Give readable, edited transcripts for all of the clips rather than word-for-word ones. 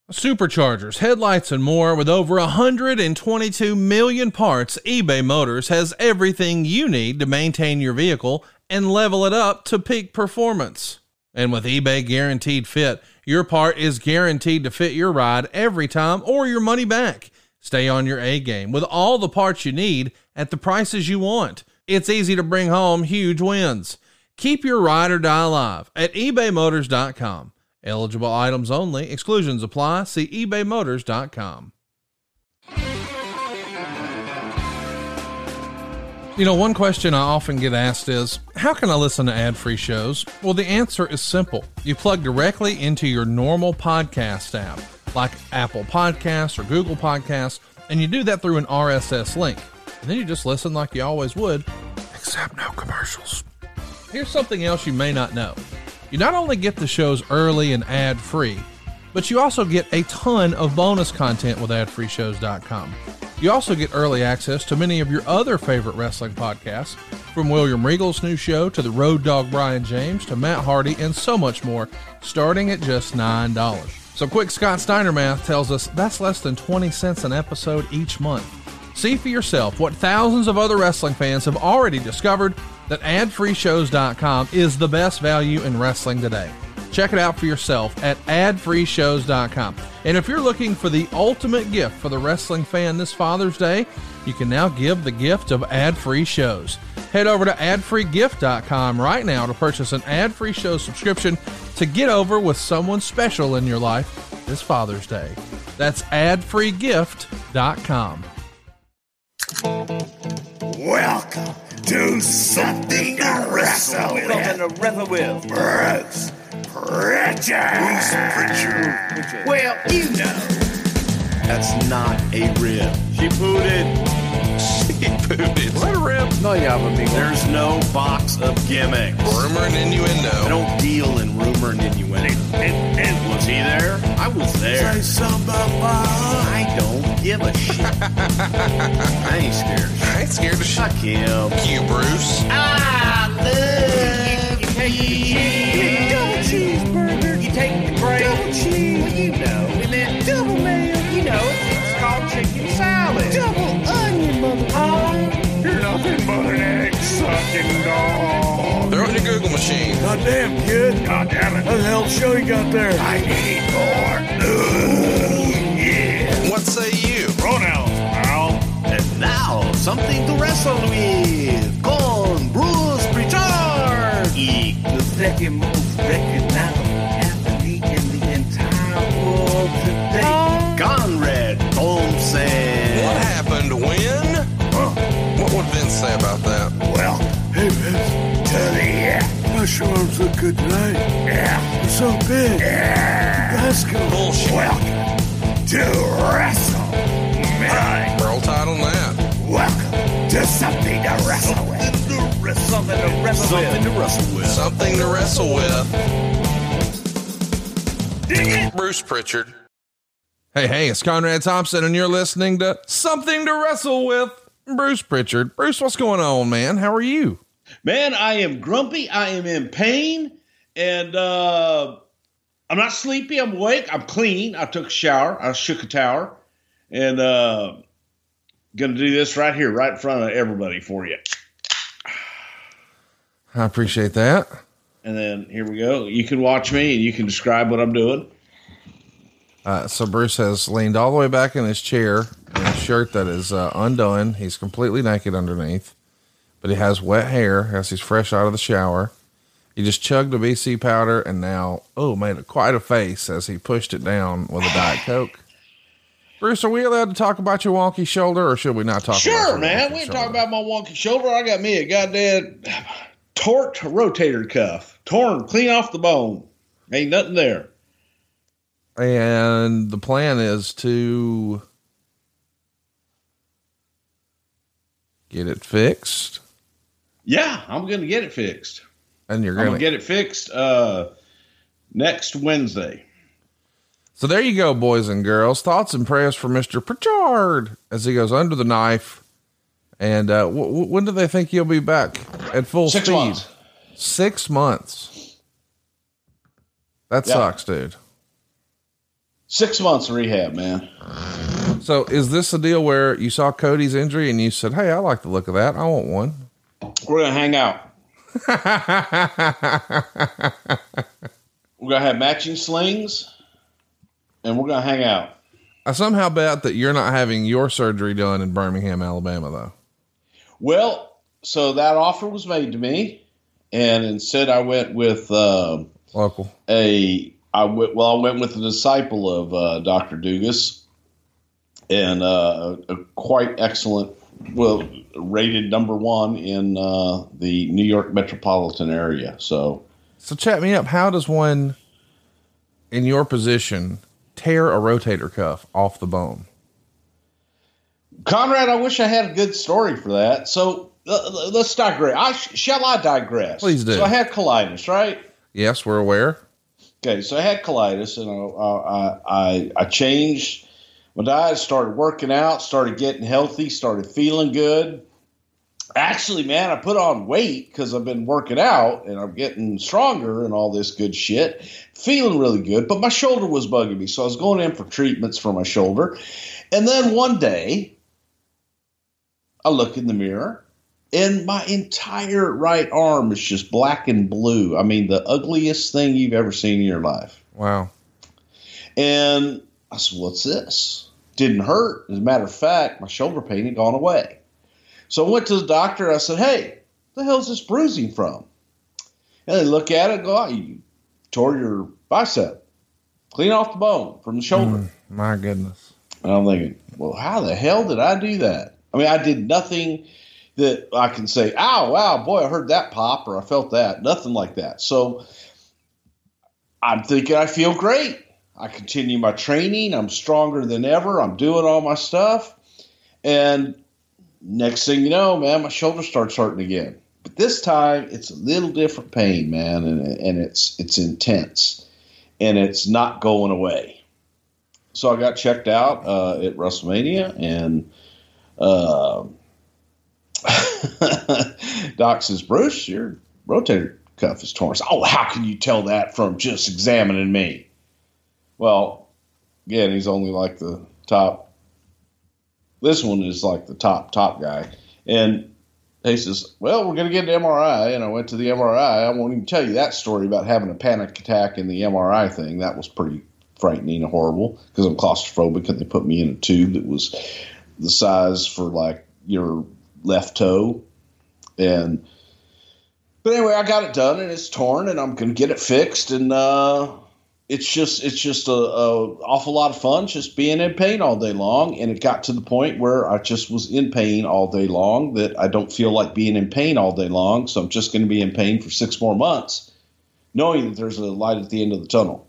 Superchargers, headlights, and more. With over 122 million parts, eBay Motors has everything you need to maintain your vehicle and level it up to peak performance. And with eBay Guaranteed Fit, your part is guaranteed to fit your ride every time or your money back. Stay on your A game with all the parts you need at the prices you want. It's easy to bring home huge wins. Keep your ride or die alive at ebaymotors.com. Eligible items only. Exclusions apply. See ebaymotors.com. You know, one question I often get asked is, how can I listen to ad-free shows? Well, the answer is simple. You plug directly into your normal podcast app, like Apple Podcasts or Google Podcasts, and you do that through an RSS link. And then you just listen like you always would, except no commercials. Here's something else you may not know. You not only get the shows early and ad-free, but you also get a ton of bonus content with adfreeshows.com. You also get early access to many of your other favorite wrestling podcasts, from William Regal's new show to the Road Dogg Brian James to Matt Hardy and so much more, starting at just $9. So quick Scott Steiner math tells us that's less than 20 cents an episode each month. See for yourself what thousands of other wrestling fans have already discovered, that adfreeshows.com is the best value in wrestling today. Check it out for yourself at adfreeshows.com. And if you're looking for the ultimate gift for the wrestling fan this Father's Day, you can now give the gift of ad-free shows. Head over to adfreegift.com right now to purchase an ad-free show subscription to get over with someone special in your life this Father's Day. That's adfreegift.com. Welcome to Something to Wrestle With. Bruce Pritchard. Well, you know. That's not a rib. She pooted. Is that a rib? No, yeah, but there's no box of gimmicks. Rumor and innuendo. I don't deal in rumor and innuendo. And was he there? I was there. Say something about I don't give a shit. I ain't scared. I ain't scared of shit. Fuck him. You, Bruce. I love you take the cheese. Double cheeseburger. You take the bread. Double cheese. Well, you know. And then double mayo. You know, it's called chicken salad. Double onion, motherfucker. You're nothing but an egg-sucking dog. Throw it in your Google machine. Goddamn, kid. God damn it. What the hell show you got there? I need more. Yeah. What say you? Pronouns, pal. And now, something to wrestle with. Con Bruce Pritchard. The second most recognizable athlete in the entire world today. Conrad Thompson. What happened when? What would Vince say about that? Well, hey, Vince, to the Gosh, your arms look good tonight. Yeah. You're so big. Yeah. Let's go. Bullshit. Welcome to Wrestle. World title and that. Welcome to Something to Wrestle With. Something to wrestle with. Something to wrestle with. Bruce Pritchard. Hey, it's Conrad Thompson, and you're listening to Something to Wrestle With, Bruce Pritchard. Bruce, what's going on, man? How are you? Man, I am grumpy. I am in pain. And I'm not sleepy. I'm awake. I'm clean. I took a shower. I shook a towel. And going to do this right here, right in front of everybody for you. I appreciate that. And then here we go. You can watch me and you can describe what I'm doing. So Bruce has leaned all the way back in his chair in a shirt that is undone. He's completely naked underneath, but he has wet hair as he's fresh out of the shower. He just chugged a BC powder and now, made quite a face as he pushed it down with a Diet Coke. Bruce, are we allowed to talk about your wonky shoulder, or should we not talk about your Sure, man. wonky We can shoulder? talk about my wonky shoulder. I got me a goddamn torqued rotator cuff. Torn clean off the bone. Ain't nothing there. And the plan is to get it fixed. Yeah, I'm going to get it fixed. And you're I'm going going to get it fixed next Wednesday. So there you go, boys and girls. Thoughts and prayers for Mr. Pritchard as he goes under the knife. And when do they think he'll be back at full 6 speed? months. 6 months. That sucks, dude. 6 months of rehab, man. So is this a deal where you saw Cody's injury and you said, hey, I like the look of that. I want one. We're going to hang out. We're going to have matching slings, and we're going to hang out. I somehow bet that you're not having your surgery done in Birmingham, Alabama, though. Well, so that offer was made to me, and instead I went with local. I went with a disciple of Dr. Dugas, and a quite excellent, rated number 1 in the New York metropolitan area. So chat me up. How does one in your position tear a rotator cuff off the bone? Conrad, I wish I had a good story for that. So let's digress. Shall I digress? Please do. So I had colitis, right? Yes, we're aware. Okay, so I had colitis, and I changed my diet, started working out, started getting healthy, started feeling good. Actually, man, I put on weight because I've been working out, and I'm getting stronger and all this good shit. Feeling really good, but my shoulder was bugging me, so I was going in for treatments for my shoulder. And then one day, I look in the mirror, and my entire right arm is just black and blue. I mean, the ugliest thing you've ever seen in your life. Wow. And I said, what's this? Didn't hurt. As a matter of fact, my shoulder pain had gone away. So I went to the doctor. I said, hey, the hell's this bruising from? And they look at it and go, oh, you tore your bicep. Clean off the bone from the shoulder. My goodness. And I'm thinking, well, how the hell did I do that? I mean, I did nothing that I can say, ow, wow, boy, I heard that pop or I felt that. Nothing like that. So I'm thinking I feel great. I continue my training. I'm stronger than ever. I'm doing all my stuff. And next thing you know, man, my shoulder starts hurting again. But this time, it's a little different pain, man, and it's intense. And it's not going away. So I got checked out at WrestleMania, and Doc says, Bruce, your rotator cuff is torn. I said, oh, how can you tell that from just examining me? Well, again, he's only like the top. This one is like the top guy. And he says, well, we're going to get an MRI. And I went to the MRI. I won't even tell you that story about having a panic attack in the MRI thing. That was pretty frightening and horrible because I'm claustrophobic, and they put me in a tube that was the size for like your left toe. But anyway, I got it done, and it's torn, and I'm going to get it fixed. And it's just a awful lot of fun just being in pain all day long. And it got to the point where I just was in pain all day long, that I don't feel like being in pain all day long. So I'm just going to be in pain for 6 more months, knowing that there's a light at the end of the tunnel.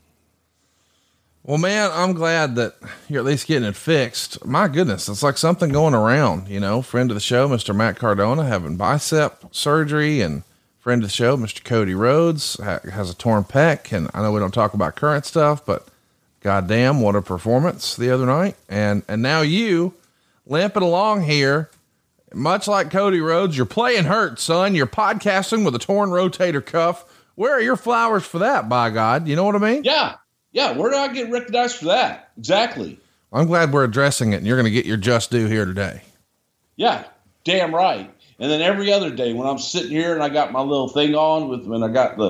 Well, man, I'm glad that you're at least getting it fixed. My goodness, it's like something going around, friend of the show, Mr. Matt Cardona, having bicep surgery, and friend of the show, Mr. Cody Rhodes, has a torn pec. And I know we don't talk about current stuff, but goddamn, what a performance the other night. And now you limping along here, much like Cody Rhodes, you're playing hurt, son. You're podcasting with a torn rotator cuff. Where are your flowers for that, by God? You know what I mean? Yeah, where do I get recognized for that? Exactly. I'm glad we're addressing it, and you're going to get your just due here today. Yeah, damn right. And then every other day when I'm sitting here and I got my little thing on I've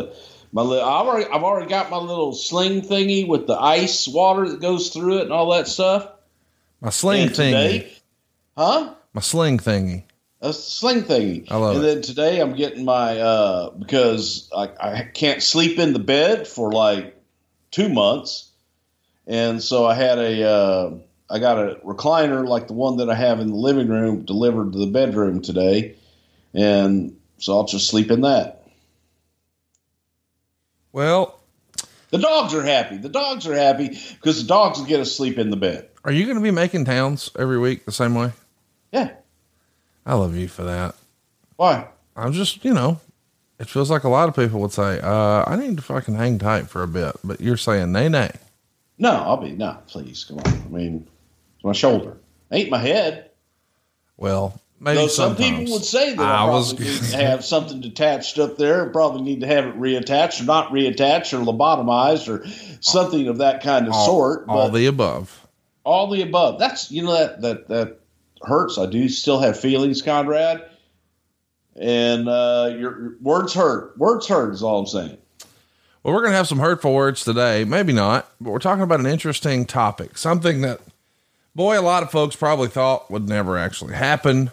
already got my little sling thingy with the ice water that goes through it and all that stuff. My sling thingy. Huh? My sling thingy. A sling thingy. I love it. And then today I'm getting my because I can't sleep in the bed for like 2 months. And so I had I got a recliner like the one that I have in the living room delivered to the bedroom today. And so I'll just sleep in that. Well, the dogs are happy. The dogs are happy because the dogs will get us sleep in the bed. Are you going to be making towns every week the same way? Yeah. I love you for that. Why? I'm just, it feels like a lot of people would say, I need to fucking hang tight for a bit, but you're saying nay. No, please, come on. I mean, it's my shoulder. Ain't my head. Well, Maybe Though some sometimes. people would say that I probably need to have something detached up there. Probably need to have it reattached or not reattached or lobotomized or something of that kind of sort. All the above. All the above. That's, that hurts. I do still have feelings, Conrad. And your words hurt. Words hurt is all I'm saying. Well, we're going to have some hurtful words today. Maybe not, but we're talking about an interesting topic. Something that, boy, a lot of folks probably thought would never actually happen.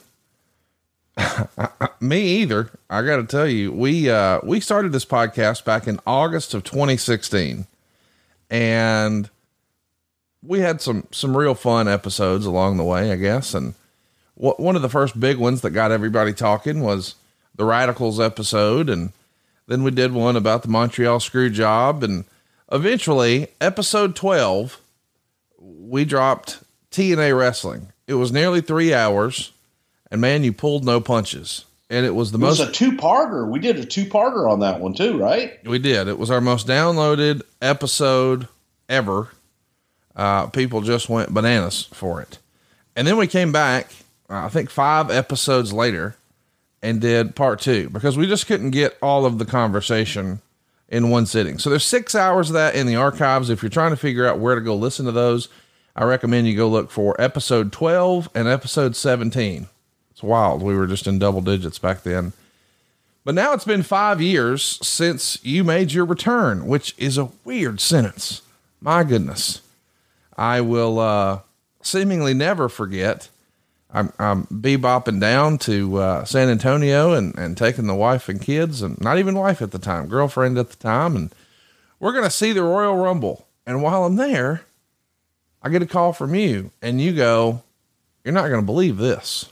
Me either. I got to tell you, we started this podcast back in August of 2016, and we had some real fun episodes along the way, I guess. And one of the first big ones that got everybody talking was the Radicals episode. And then we did one about the Montreal screw job. And eventually episode 12, we dropped TNA wrestling. It was nearly 3 hours. And man, you pulled no punches. And it was It was a two-parter. We did a two-parter on that one too, right? We did. It was our most downloaded episode ever. People just went bananas for it. And then we came back, I think 5 episodes later, and did part 2 because we just couldn't get all of the conversation in one sitting. So there's 6 hours of that in the archives. If you're trying to figure out where to go listen to those, I recommend you go look for episode 12 and episode 17. It's wild. We were just in double digits back then. But now it's been 5 years since you made your return, which is a weird sentence. My goodness. I will seemingly never forget. I'm bebopping down to San Antonio and taking the wife and kids, and not even wife at the time, girlfriend at the time. And we're going to see the Royal Rumble. And while I'm there, I get a call from you and you go, "You're not going to believe this."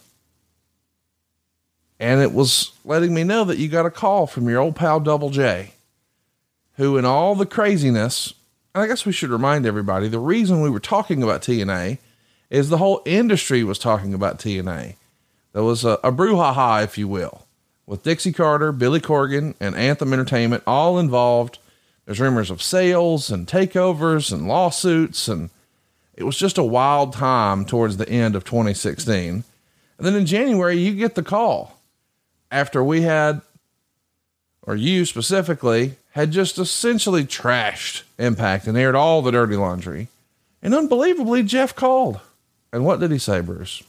And it was letting me know that you got a call from your old pal Double J, who in all the craziness, and I guess we should remind everybody, the reason we were talking about TNA is the whole industry was talking about TNA. There was a brouhaha, if you will, with Dixie Carter, Billy Corgan, and Anthem Entertainment all involved. There's rumors of sales and takeovers and lawsuits, and it was just a wild time towards the end of 2016. And then in January, you get the call after we had, or you specifically, had just essentially trashed Impact and aired all the dirty laundry. And unbelievably, Jeff called. And what did he say, Bruce?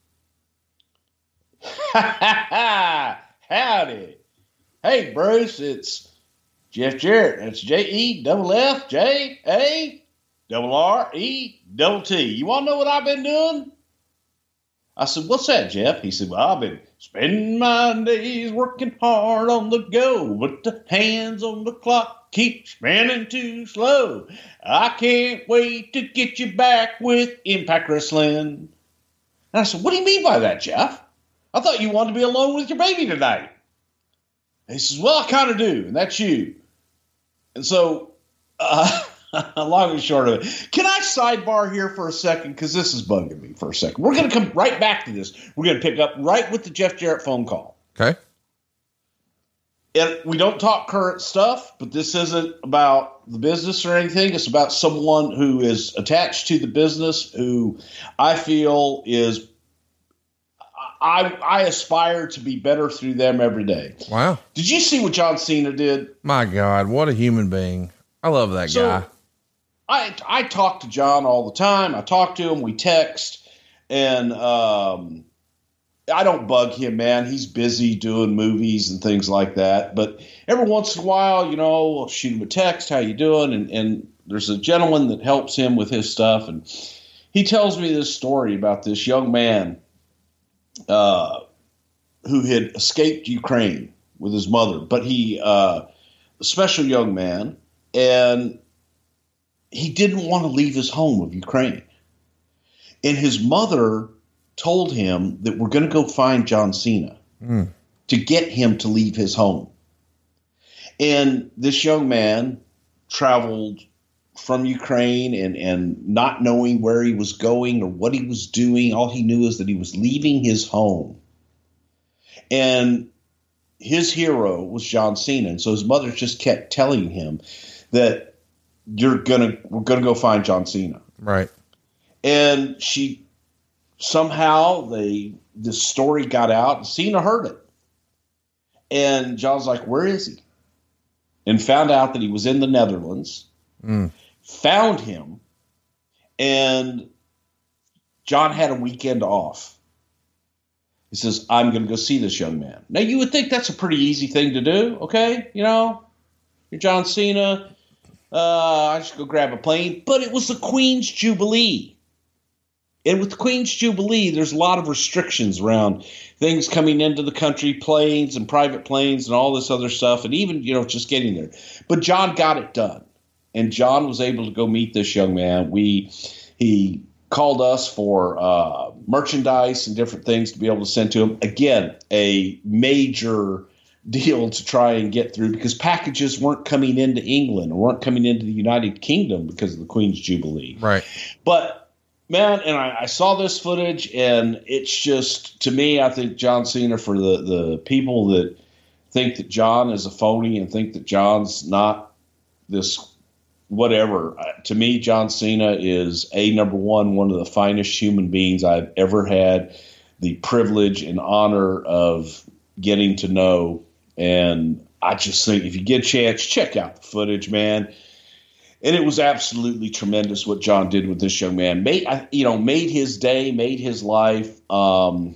Howdy. Hey, Bruce, it's Jeff Jarrett. It's JEFFJARRET. You want to know what I've been doing? I said, "What's that, Jeff?" He said, "Well, I've been spending my days working hard on the go, but the hands on the clock keep spinning too slow. I can't wait to get you back with Impact Wrestling." And I said, "What do you mean by that, Jeff? I thought you wanted to be alone with your baby tonight." He says, "Well, I kind of do, and that's you." And so, long and short of it, can I sidebar here for a second? Because this is bugging me for a second. We're going to come right back to this. We're going to pick up right with the Jeff Jarrett phone call. Okay. And we don't talk current stuff, but this isn't about the business or anything. It's about someone who is attached to the business who I feel is, I aspire to be better through them every day. Wow. Did you see what John Cena did? My God, what a human being. I love that guy. I talk to John all the time. I talk to him. We text. And I don't bug him, man. He's busy doing movies and things like that. But every once in a while, I'll shoot him a text. How you doing? And there's a gentleman that helps him with his stuff. And he tells me this story about this young man who had escaped Ukraine with his mother. But he, a special young man, and he didn't want to leave his home of Ukraine. And his mother told him that we're going to go find John Cena to get him to leave his home. And this young man traveled from Ukraine and not knowing where he was going or what he was doing. All he knew is that he was leaving his home. And his hero was John Cena. And so his mother just kept telling him that we're gonna go find John Cena. Right. And she somehow this story got out and Cena heard it. And John's like, where is he? And found out that he was in the Netherlands, found him, and John had a weekend off. He says, I'm going to go see this young man. Now, you would think that's a pretty easy thing to do, okay? You know, you're John Cena. I should go grab a plane. But it was the Queen's Jubilee. And with the Queen's Jubilee, there's a lot of restrictions around things coming into the country, planes and private planes and all this other stuff, and even, you know, just getting there. But John got it done. And John was able to go meet this young man. He called us for merchandise and different things to be able to send to him. Again, a major deal to try and get through because packages weren't coming into England or weren't coming into the United Kingdom because of the Queen's Jubilee. Right. But man, and I saw this footage, and it's just, to me, I think John Cena, for the people that think that John is a phony and think that John's not this whatever, to me, John Cena is number one of the finest human beings I've ever had the privilege and honor of getting to know. And I just think if you get a chance, check out the footage, man. And it was absolutely tremendous what John did with this young man. Made his day, made his life. And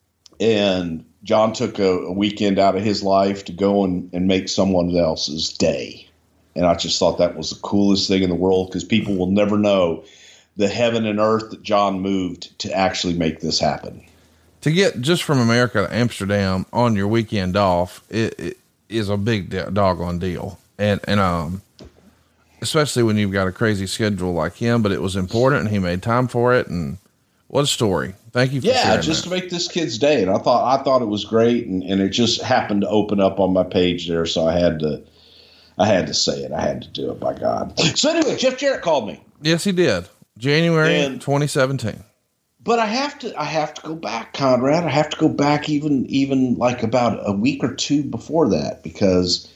John took a weekend out of his life to go and make someone else's day. And I just thought that was the coolest thing in the world because people will never know the heaven and earth that John moved to actually make this happen. To get just from America to Amsterdam on your weekend off, it is a big doggone deal. And especially when you've got a crazy schedule like him, but it was important and he made time for it. And what a story. Thank you for sharing just that. To make this kid's day. And I thought it was great. And it just happened to open up on my page there. So I had to say it. I had to do it, by God. So anyway, Jeff Jarrett called me. Yes, he did. January 2017. But I have to go back, Conrad. I have to go back even like about a week or two before that because,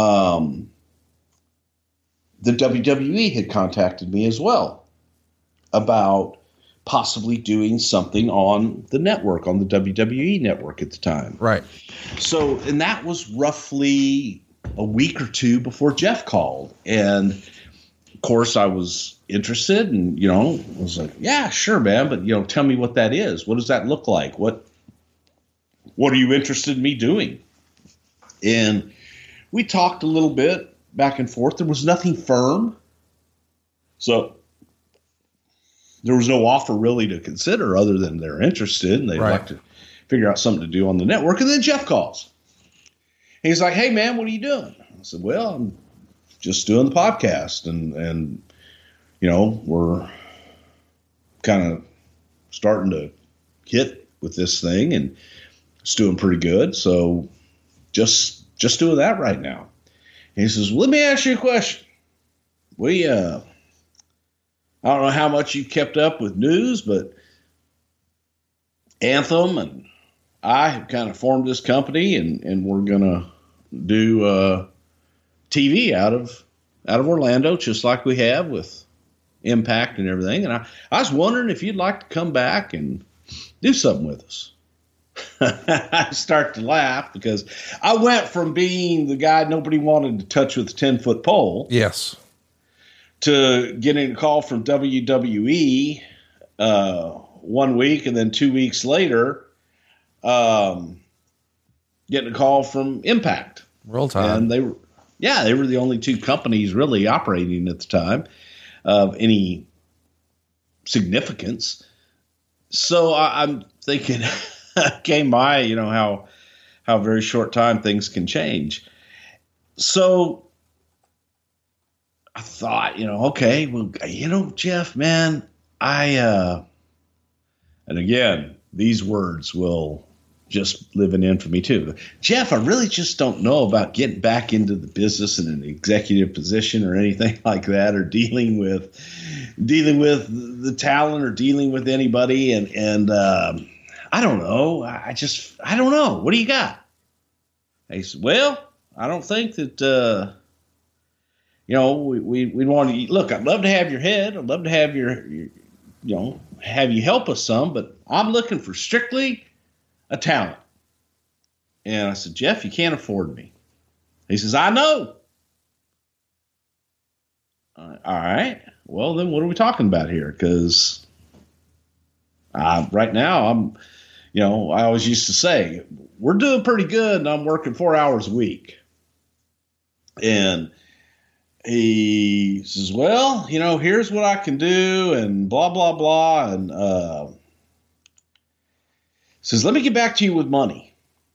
the WWE had contacted me as well about possibly doing something on the network, on the WWE network at the time. Right. So, and that was roughly a week or two before Jeff called. And of course I was interested and, was like, yeah, sure, man. But, tell me what that is. What does that look like? What are you interested in me doing? And we talked a little bit back and forth. There was nothing firm. So there was no offer really to consider other than they're interested and they'd like to figure out something to do on the network. And then Jeff calls. He's like, hey, man, what are you doing? I said, well, I'm just doing the podcast. And we're kind of starting to hit with this thing and it's doing pretty good. So just doing that right now. And he says, well, let me ask you a question. I don't know how much you kept up with news, but Anthem and I have kind of formed this company and we're going to do TV out of Orlando, just like we have with Impact and everything. And I was wondering if you'd like to come back and do something with us. I start to laugh because I went from being the guy nobody wanted to touch with a 10-foot pole. Yes. To getting a call from WWE 1 week and then 2 weeks later, getting a call from Impact. Real time. And they were the only two companies really operating at the time of any significance. So I'm thinking, came by, how very short time things can change. So I thought, okay, well, Jeff, man, and again, these words will just live in infamy too. Jeff, I really just don't know about getting back into the business in an executive position or anything like that, or dealing with the talent or dealing with anybody. And I don't know. I don't know. What do you got? He said, well, I don't think that, we'd want to look. I'd love to have your head. I'd love to have your have you help us some, but I'm looking for strictly a talent. And I said, Jeff, you can't afford me. He says, I know. All right. Well, then what are we talking about here? Because right now I always used to say, we're doing pretty good and I'm working 4 hours a week. And he says, well, here's what I can do and blah, blah, blah. And says, let me get back to you with money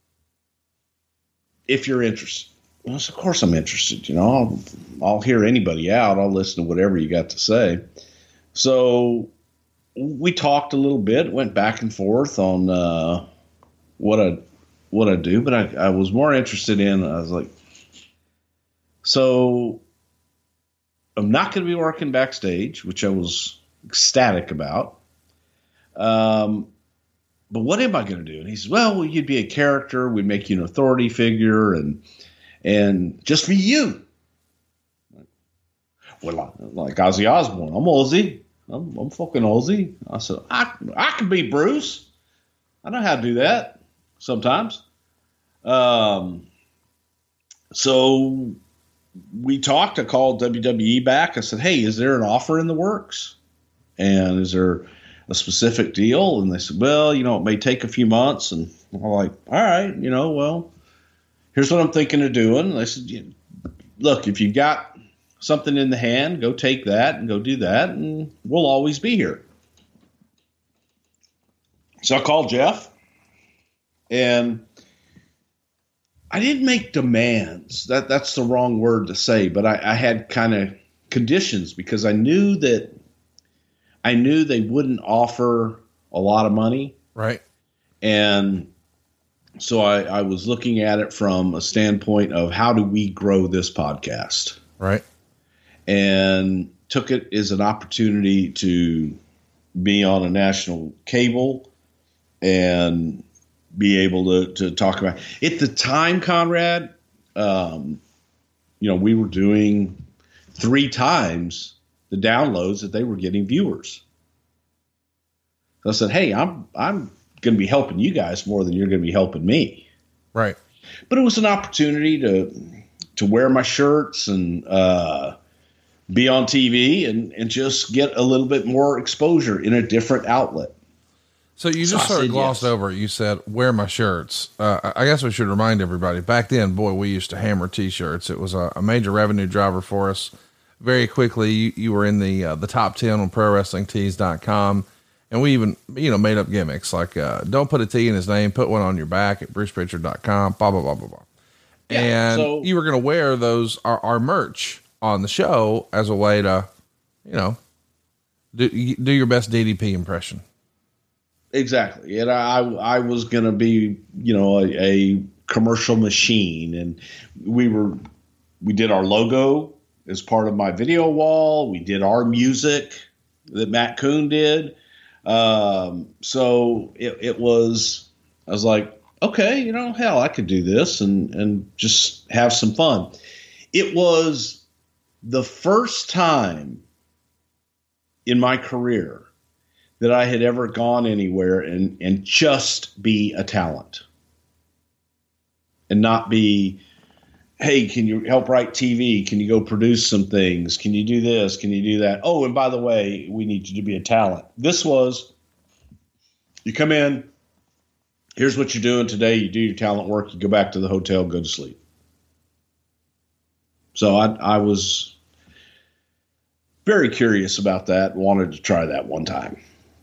if you're interested. Well, of course I'm interested. I'll hear anybody out. I'll listen to whatever you got to say. So we talked a little bit, went back and forth on what I do, but I was more interested I was like, so I'm not going to be working backstage, which I was ecstatic about. But what am I going to do? And he says, well, you'd be a character. We'd make you an authority figure and just be you. Well, like Ozzy Osbourne, I'm Ozzy. I'm fucking Ozzy. I said, I can be Bruce. I know how to do that sometimes. So we talked. I called WWE back. I said, hey, is there an offer in the works? And is there a specific deal? And they said, well, it may take a few months. And I'm like, all right, well, here's what I'm thinking of doing. And they said, look, if you've got something in the hand, go take that and go do that, and we'll always be here. So I called Jeff, and I didn't make demands. That's the wrong word to say, but I had kind of conditions because I knew they wouldn't offer a lot of money. Right. And so I was looking at it from a standpoint of how do we grow this podcast? Right. And took it as an opportunity to be on a national cable and be able to talk about it. At the time, Conrad, we were doing 3 times the downloads that they were getting viewers. So I said, hey, I'm going to be helping you guys more than you're going to be helping me. Right. But it was an opportunity to wear my shirts and be on TV and just get a little bit more exposure in a different outlet. So you just sort of glossed over it. You said, wear my shirts. I guess we should remind everybody back then, boy, we used to hammer t-shirts. It was a major revenue driver for us. Very quickly, you were in the top 10 on ProWrestlingTees.com. And we even, made up gimmicks like, don't put a T in his name, put one on your back at BrucePritchard.com, blah, blah, blah, blah, blah. Yeah, and so you were going to wear our merch on the show as a way to, do your best DDP impression. Exactly. And I was going to be, a commercial machine. And we did our logo as part of my video wall. We did our music that Matt Coon did. So it was, I was like, okay, hell, I could do this and just have some fun. It was the first time in my career that I had ever gone anywhere and just be a talent and not be, hey, can you help write TV? Can you go produce some things? Can you do this? Can you do that? Oh, and by the way, we need you to be a talent. This was, you come in, here's what you're doing today. You do your talent work. You go back to the hotel, go to sleep. So I was very curious about that. Wanted to try that one time.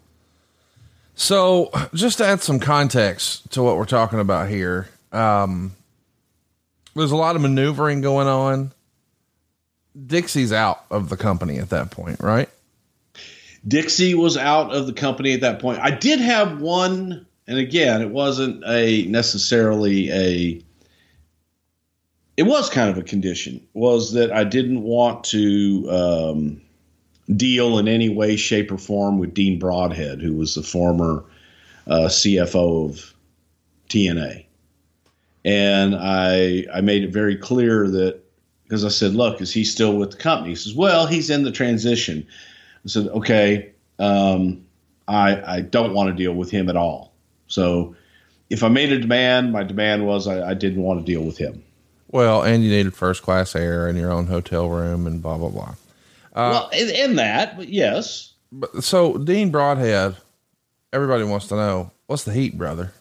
So just to add some context to what we're talking about here, there's a lot of maneuvering going on. Dixie's out of the company at that point, right? Dixie was out of the company at that point. I did have one, and again, it wasn't necessarily it was kind of a condition, was that I didn't want to deal in any way, shape, or form with Dean Broadhead, who was the former CFO of TNA. And I made it very clear that, because I said, look, is he still with the company? He says, well, he's in the transition. I said, okay, I don't want to deal with him at all. So if I made a demand, my demand was I didn't want to deal with him. Well, and you needed first class air in your own hotel room and blah, blah, blah. Well, in that, but yes. But so Dean Broadhead, everybody wants to know, what's the heat, brother?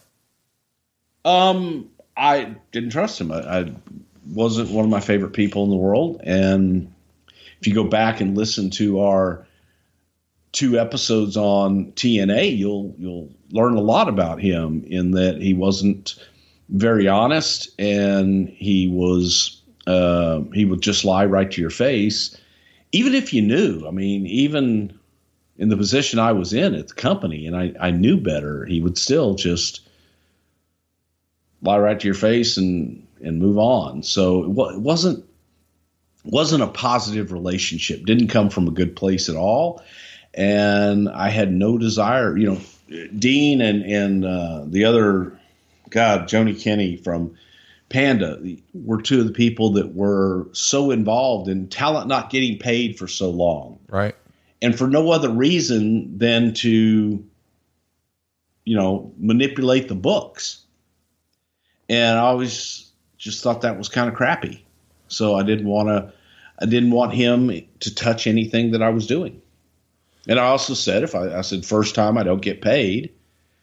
I didn't trust him. I wasn't one of my favorite people in the world. And if you go back and listen to our 2 episodes on TNA, you'll learn a lot about him, in that he wasn't very honest, and he would just lie right to your face, even if you knew. I mean, even in the position I was in at the company, and I knew better, he would still just lie right to your face and move on. So it wasn't a positive relationship. Didn't come from a good place at all. And I had no desire, Dean and the other, Joni Kenny from Panda were 2 of the people that were so involved in talent not getting paid for so long. Right. And for no other reason than to, manipulate the books. And I always just thought that was kind of crappy. So I didn't want him to touch anything that I was doing. And I also said, I said, first time I don't get paid,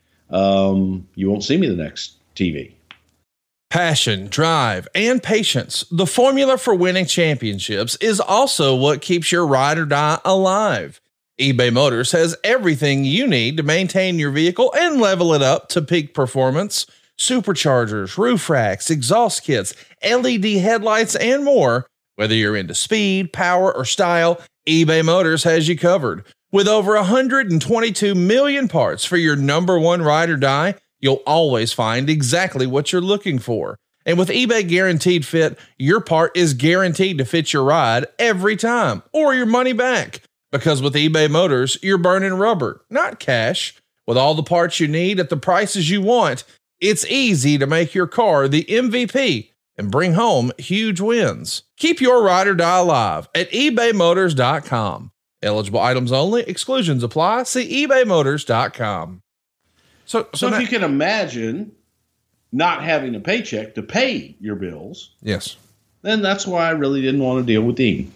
you won't see me the next TV. Passion, drive, and patience. The formula for winning championships is also what keeps your ride or die alive. eBay Motors has everything you need to maintain your vehicle and level it up to peak performance. Superchargers, roof racks, exhaust kits, LED headlights, and more. Whether you're into speed, power, or style, eBay Motors has you covered. With over 122 million parts for your number one ride or die, you'll always find exactly what you're looking for. And with eBay Guaranteed Fit, your part is guaranteed to fit your ride every time, or your money back. Because with eBay Motors, you're burning rubber, not cash. With all the parts you need at the prices you want, it's easy to make your car the MVP and bring home huge wins. Keep your ride or die alive at ebaymotors.com. Eligible items only. Exclusions apply. See ebaymotors.com. So if you can imagine not having a paycheck to pay your bills, yes, then that's why I really didn't want to deal with Dean.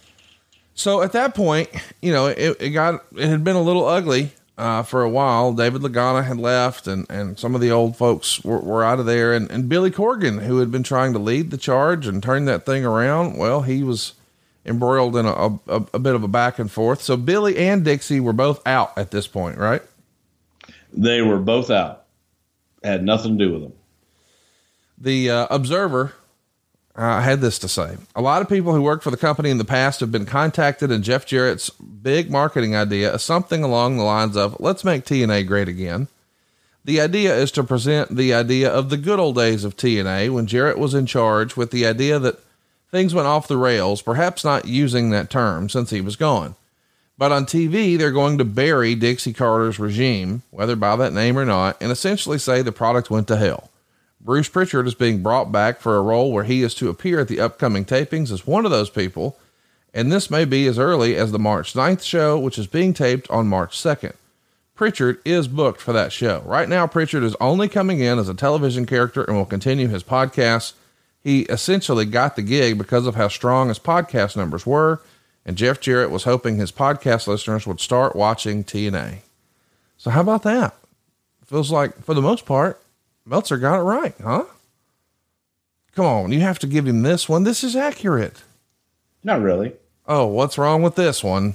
So at that point, it had been a little ugly for a while. David Lagana had left, and some of the old folks were out of there. And Billy Corgan, who had been trying to lead the charge and turn that thing around, well, he was embroiled in a bit of a back and forth. So Billy and Dixie were both out at this point, right? They were both out. Had nothing to do with them. The Observer had this to say. A lot of people who worked for the company in the past have been contacted, and Jeff Jarrett's big marketing idea is something along the lines of, let's make TNA great again. The idea is to present the idea of the good old days of TNA when Jarrett was in charge, with the idea that things went off the rails, perhaps not using that term since he was gone. But on TV, they're going to bury Dixie Carter's regime, whether by that name or not, and essentially say the product went to hell. Bruce Pritchard is being brought back for a role where he is to appear at the upcoming tapings as one of those people, and this may be as early as the March 9th show, which is being taped on March 2nd. Pritchard is booked for that show. Right now, Pritchard is only coming in as a television character and will continue his podcasts. He essentially got the gig because of how strong his podcast numbers were, and Jeff Jarrett was hoping his podcast listeners would start watching TNA. So how about that? Feels like, for the most part, Meltzer got it right, huh? Come on, you have to give him this one. This is accurate. Not really. Oh, what's wrong with this one?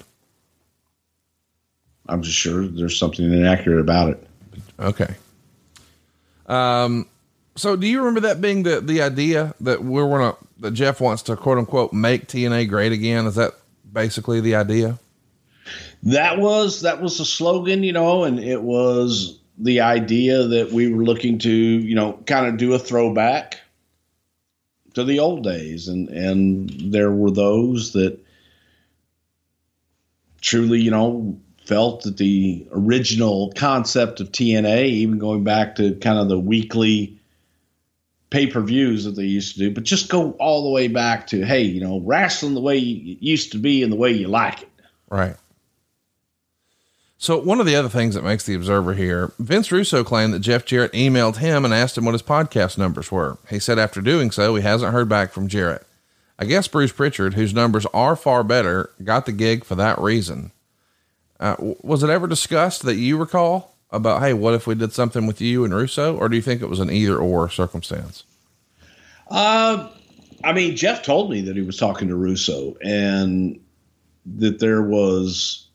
I'm just sure there's something inaccurate about it. Okay. So do you remember that being the idea that that Jeff wants to, quote unquote, make TNA great again? Is that basically the idea? That was the slogan, and it was the idea that we were looking to, kind of do a throwback to the old days. And there were those that truly, felt that the original concept of TNA, even going back to kind of the weekly pay-per-views that they used to do, but just go all the way back to, hey, wrestling the way it used to be and the way you like it. Right. So one of the other things that makes the Observer here, Vince Russo claimed that Jeff Jarrett emailed him and asked him what his podcast numbers were. He said after doing so, he hasn't heard back from Jarrett. I guess Bruce Pritchard, whose numbers are far better, got the gig for that reason. Was it ever discussed that you recall about, hey, what if we did something with you and Russo? Or do you think it was an either or circumstance? I mean, Jeff told me that he was talking to Russo and that there was,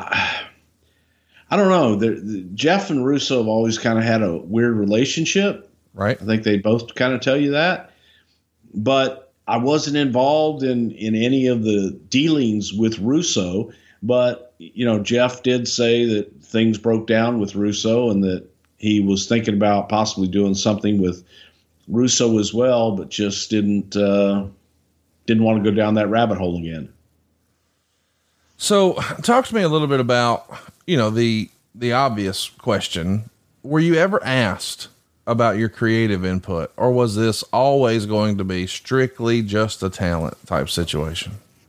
I don't know. Jeff and Russo have always kind of had a weird relationship. Right. I think they both kind of tell you that. But I wasn't involved in any of the dealings with Russo. But, you know, Jeff did say that things broke down with Russo and that he was thinking about possibly doing something with Russo as well, but just didn't want to go down that rabbit hole again. So talk to me a little bit about, you know, the obvious question. Were you ever asked about your creative input, or was this always going to be strictly just a talent type situation?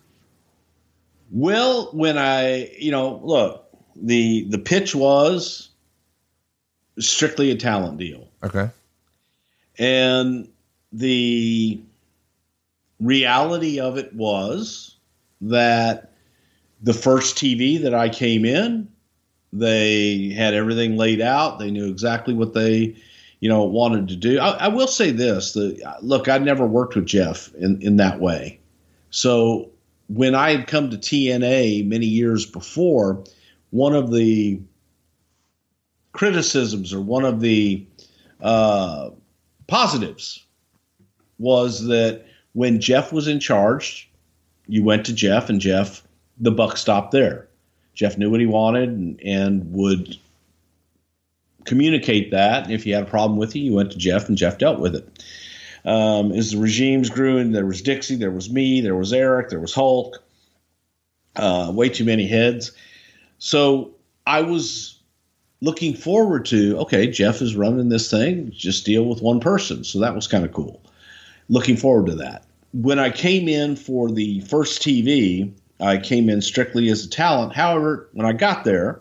Well, when look, the pitch was strictly a talent deal. Okay. And the reality of it was that the first TV that I came in, they had everything laid out. They knew exactly what they, wanted to do. I will say this, look, I'd never worked with Jeff in that way. So when I had come to TNA many years before, one of the criticisms or one of the positives was that when Jeff was in charge, you went to Jeff and Jeff, the buck stopped there. Jeff knew what he wanted and would communicate that. And if you had a problem with it, you went to Jeff and Jeff dealt with it. As the regimes grew, and there was Dixie, there was me, there was Eric, there was Hulk, way too many heads. So I was looking forward to, okay, Jeff is running this thing, just deal with one person. So that was kind of cool. Looking forward to that. When I came in for the first TV, I came in strictly as a talent. However, when I got there,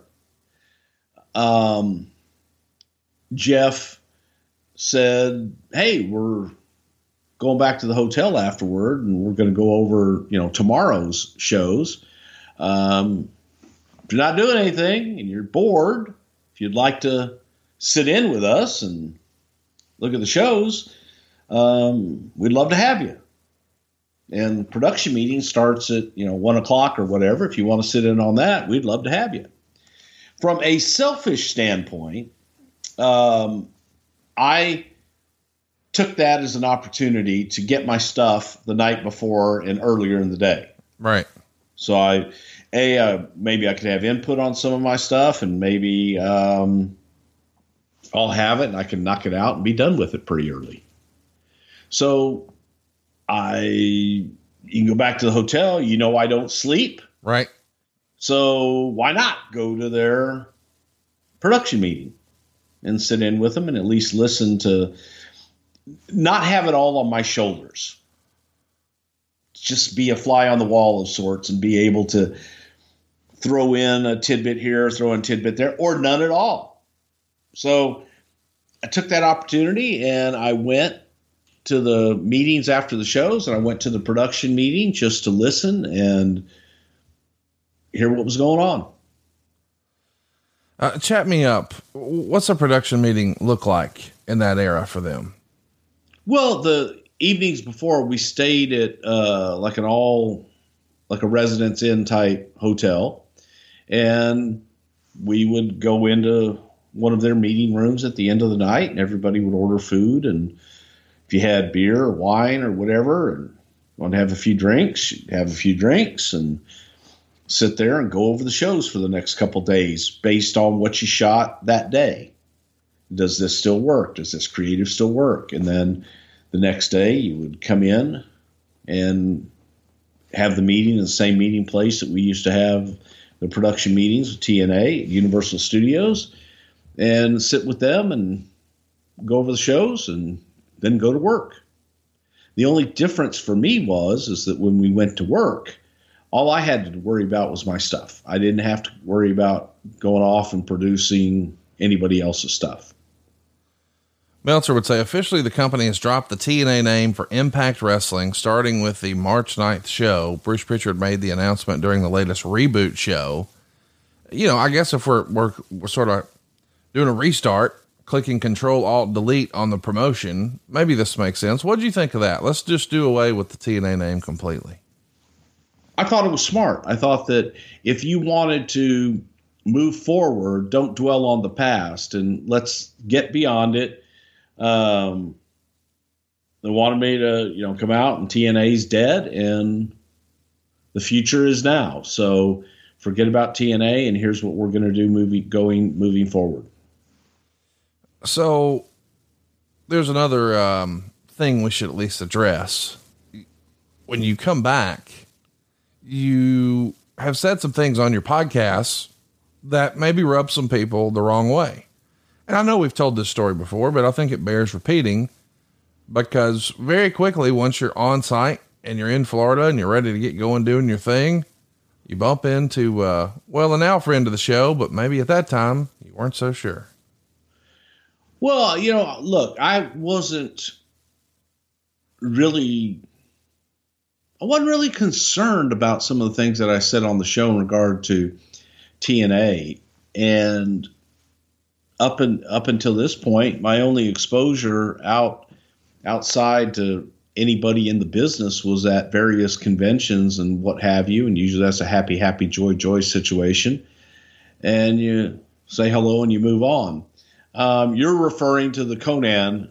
Jeff said, hey, we're going back to the hotel afterward and we're going to go over, tomorrow's shows. If you're not doing anything and you're bored, if you'd like to sit in with us and look at the shows, we'd love to have you. And production meeting starts at, 1 o'clock or whatever. If you want to sit in on that, we'd love to have you. From a selfish standpoint, I took that as an opportunity to get my stuff the night before and earlier in the day. Right. So maybe I could have input on some of my stuff, and maybe I'll have it and I can knock it out and be done with it pretty early. So you can go back to the hotel. I don't sleep. Right. So why not go to their production meeting and sit in with them and at least listen to, not have it all on my shoulders. Just be a fly on the wall of sorts and be able to throw in a tidbit here, throw in a tidbit there, or none at all. So I took that opportunity and I went to the meetings after the shows, and I went to the production meeting just to listen and hear what was going on. Chat me up. What's a production meeting look like in that era for them? Well, the evenings before, we stayed at like a Residence Inn type hotel, and we would go into one of their meeting rooms at the end of the night, and everybody would order food, and if you had beer or wine or whatever and want to have a few drinks, you'd have a few drinks and sit there and go over the shows for the next couple of days based on what you shot that day. Does this still work? Does this creative still work? And then the next day you would come in and have the meeting in the same meeting place that we used to have the production meetings with TNA at Universal Studios, and sit with them and go over the shows and then go to work. The only difference for me is that when we went to work all I had to worry about was my stuff. I didn't have to worry about going off and producing anybody else's stuff. Meltzer would say, officially, the company has dropped the TNA name for Impact Wrestling, starting with the March 9th show. Bruce Pritchard made the announcement during the latest reboot show. You know, I guess if we're sort of doing a restart, clicking Control-Alt-Delete on the promotion, maybe this makes sense. What did you think of that? Let's just do away with the TNA name completely. I thought it was smart. I thought that if you wanted to move forward, don't dwell on the past, and let's get beyond it. They wanted me to, come out and TNA's dead and the future is now. So forget about TNA and here's what we're going to do moving forward. So there's another thing we should at least address. When you come back, you have said some things on your podcasts that maybe rub some people the wrong way. And I know we've told this story before, but I think it bears repeating because very quickly, once you're on site and you're in Florida and you're ready to get going doing your thing, you bump into, a now friend of the show, but maybe at that time you weren't so sure. Well, look, I wasn't really concerned about some of the things that I said on the show in regard to TNA. And up until this point, my only exposure outside to anybody in the business was at various conventions and what have you. And usually that's a happy, happy, joy situation. And you say hello and you move on. You're referring to the Conan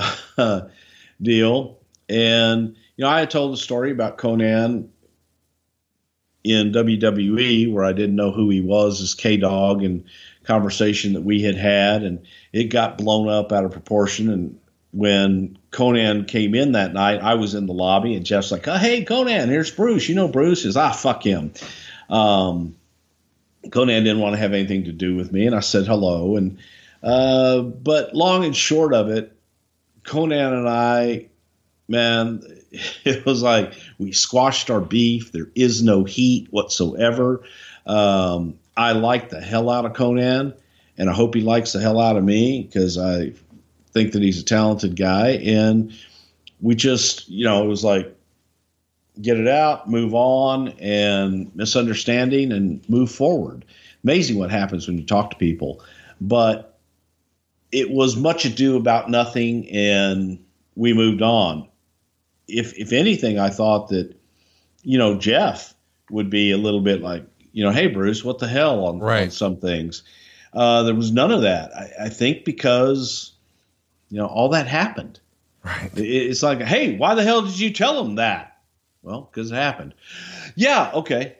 deal. And, I had told a story about Conan in WWE where I didn't know who he was as K-Dog and conversation that we had, and it got blown up out of proportion. And when Conan came in that night, I was in the lobby and Jeff's like, oh, hey, Conan, here's Bruce. Bruce is, fuck him. Conan didn't want to have anything to do with me. And I said hello. And, but long and short of it, Conan and I, man, it was like we squashed our beef. There is no heat whatsoever. I like the hell out of Conan, and I hope he likes the hell out of me because I think that he's a talented guy. And we just, it was like, get it out, move on, and misunderstanding and move forward. Amazing what happens when you talk to people. But it was much ado about nothing, and we moved on. If anything, I thought that, Jeff would be a little bit like, hey, Bruce, what the hell on some things. There was none of that. I think because, all that happened. Right. It's like, hey, why the hell did you tell him that? Well, because it happened. Yeah, okay.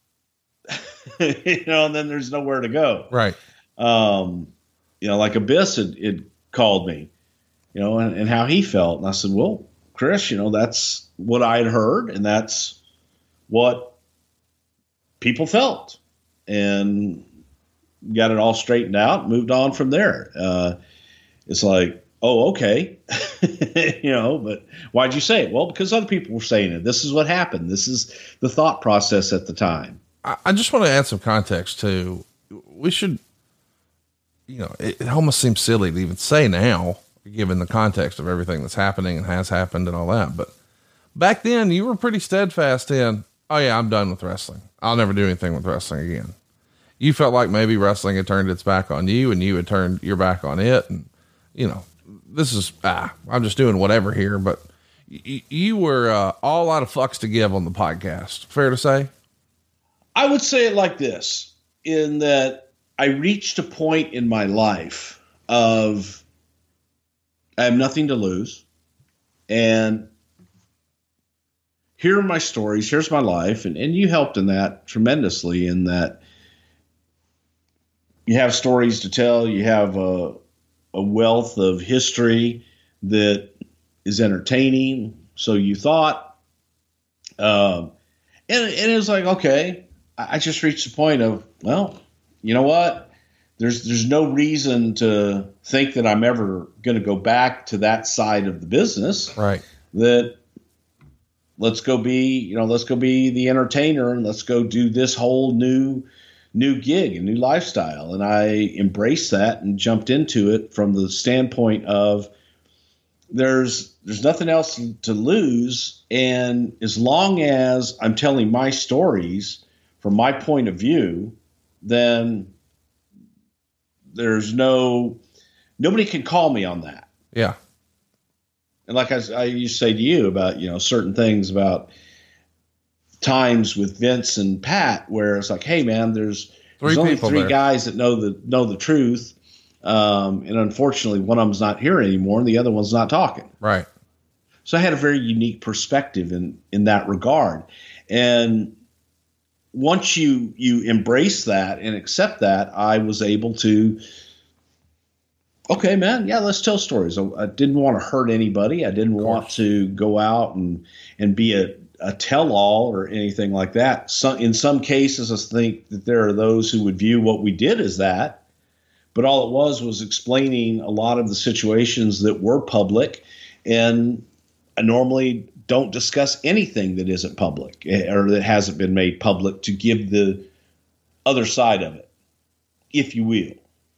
And then there's nowhere to go. Right. Like Abyss had called me, and how he felt. And I said, well, Chris, that's what I had heard, and that's what people felt, and got it all straightened out, moved on from there. It's like, oh, okay. But why'd you say it? Well, because other people were saying it. This is what happened. This is the thought process at the time. I just want to add some context too. We should, it almost seems silly to even say now, given the context of everything that's happening and has happened and all that. But back then you were pretty steadfast in, oh yeah, I'm done with wrestling. I'll never do anything with wrestling again. You felt like maybe wrestling had turned its back on you and you had turned your back on it. And, this is, I'm just doing whatever here, but you were all out of fucks to give on the podcast. Fair to say? I would say it like this, in that I reached a point in my life of I have nothing to lose. And here are my stories. Here's my life. And you helped in that tremendously, in that you have stories to tell. You have a wealth of history that is entertaining. So you thought, and it was like, okay, I just reached the point of, well, you know what? There's no reason to think that I'm ever going to go back to that side of the business. Right. That let's go be the entertainer, and let's go do this whole new gig and new lifestyle. And I embraced that and jumped into it from the standpoint of there's nothing else to lose. And as long as I'm telling my stories from my point of view, then nobody can call me on that. Yeah. And like I used to say to you about, certain things about times with Vince and Pat, where it's like, hey man, there's only three guys that know the truth. And unfortunately one of them's not here anymore and the other one's not talking. Right. So I had a very unique perspective in that regard. And once you embrace that and accept that, I was able to, okay, man, yeah, let's tell stories. I didn't want to hurt anybody. I didn't want to go out and be a tell-all or anything like that. In some cases, I think that there are those who would view what we did as that. But all it was explaining a lot of the situations that were public. And I normally don't discuss anything that isn't public or that hasn't been made public to give the other side of it, if you will.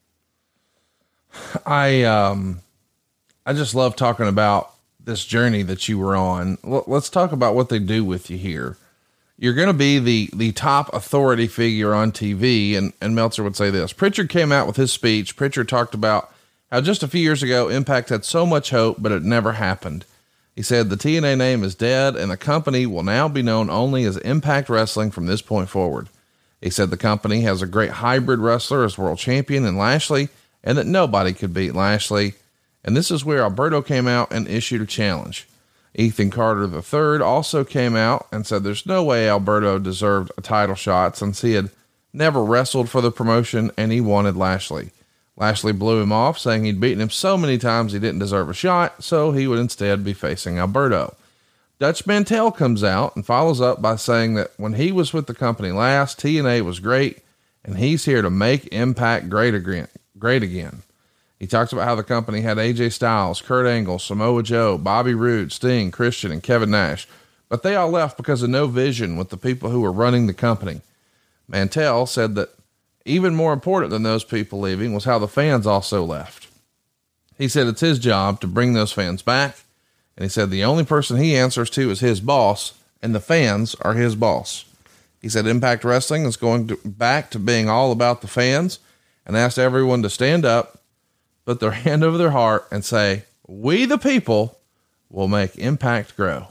I just love talking about this journey that you were on. Let's talk about what they do with you here. You're going to be the top authority figure on TV. And Meltzer would say this. Pritchard came out with his speech. Pritchard talked about how just a few years ago, Impact had so much hope, but it never happened. He said the TNA name is dead and the company will now be known only as Impact Wrestling from this point forward. He said the company has a great hybrid wrestler as world champion in Lashley, and that nobody could beat Lashley. And this is where Alberto came out and issued a challenge. Ethan Carter III also came out and said there's no way Alberto deserved a title shot since he had never wrestled for the promotion and he wanted Lashley. Lashley blew him off, saying he'd beaten him so many times he didn't deserve a shot, so he would instead be facing Alberto. Dutch Mantell comes out and follows up by saying that when he was with the company last, TNA was great, and he's here to make Impact great again. He talks about how the company had AJ Styles, Kurt Angle, Samoa Joe, Bobby Roode, Sting, Christian, and Kevin Nash, but they all left because of no vision with the people who were running the company. Mantell said that even more important than those people leaving was how the fans also left. He said it's his job to bring those fans back, and he said the only person he answers to is his boss, and the fans are his boss. He said Impact Wrestling is going back to being all about the fans, and asked everyone to stand up, put their hand over their heart, and say, "We the people will make Impact grow."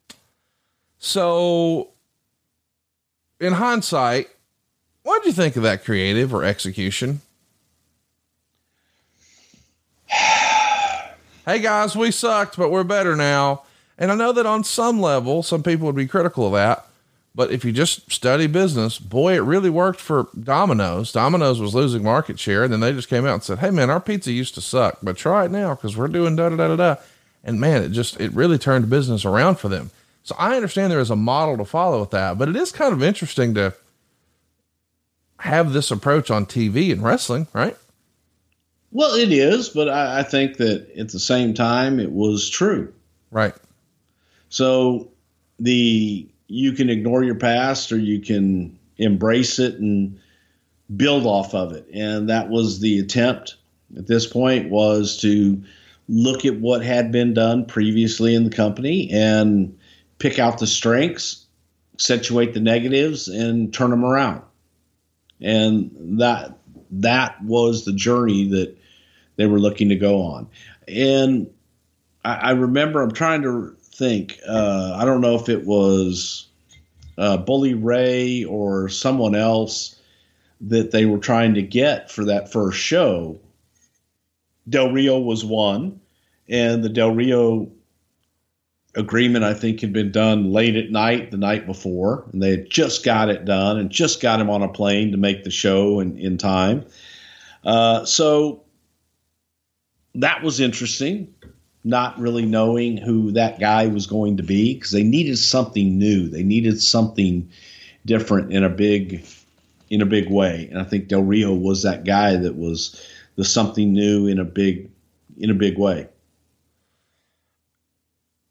So, in hindsight, what did you think of that creative or execution? Hey guys, we sucked, but we're better now. And I know that on some level, some people would be critical of that, but if you just study business, boy, it really worked for Domino's. Domino's was losing market share, and then they just came out and said, "Hey man, our pizza used to suck, but try it now because we're doing da-da-da-da-da." And man, it really turned business around for them. So I understand there is a model to follow with that, but it is kind of interesting to have this approach on TV and wrestling, right? Well, it is, but I think that at the same time, it was true. Right. So you can ignore your past or you can embrace it and build off of it. And that was the attempt at this point, was to look at what had been done previously in the company and pick out the strengths, accentuate the negatives, and turn them around. And that was the journey that they were looking to go on. And I remember, I'm trying to think, I don't know if it was Bully Ray or someone else that they were trying to get for that first show. Del Rio was one, and the Del Rio agreement, I think, had been done late at night the night before, and they had just got it done and just got him on a plane to make the show in time. So that was interesting, not really knowing who that guy was going to be, because they needed something new. They needed something different in a big way. And I think Del Rio was that guy that was the something new in a big way.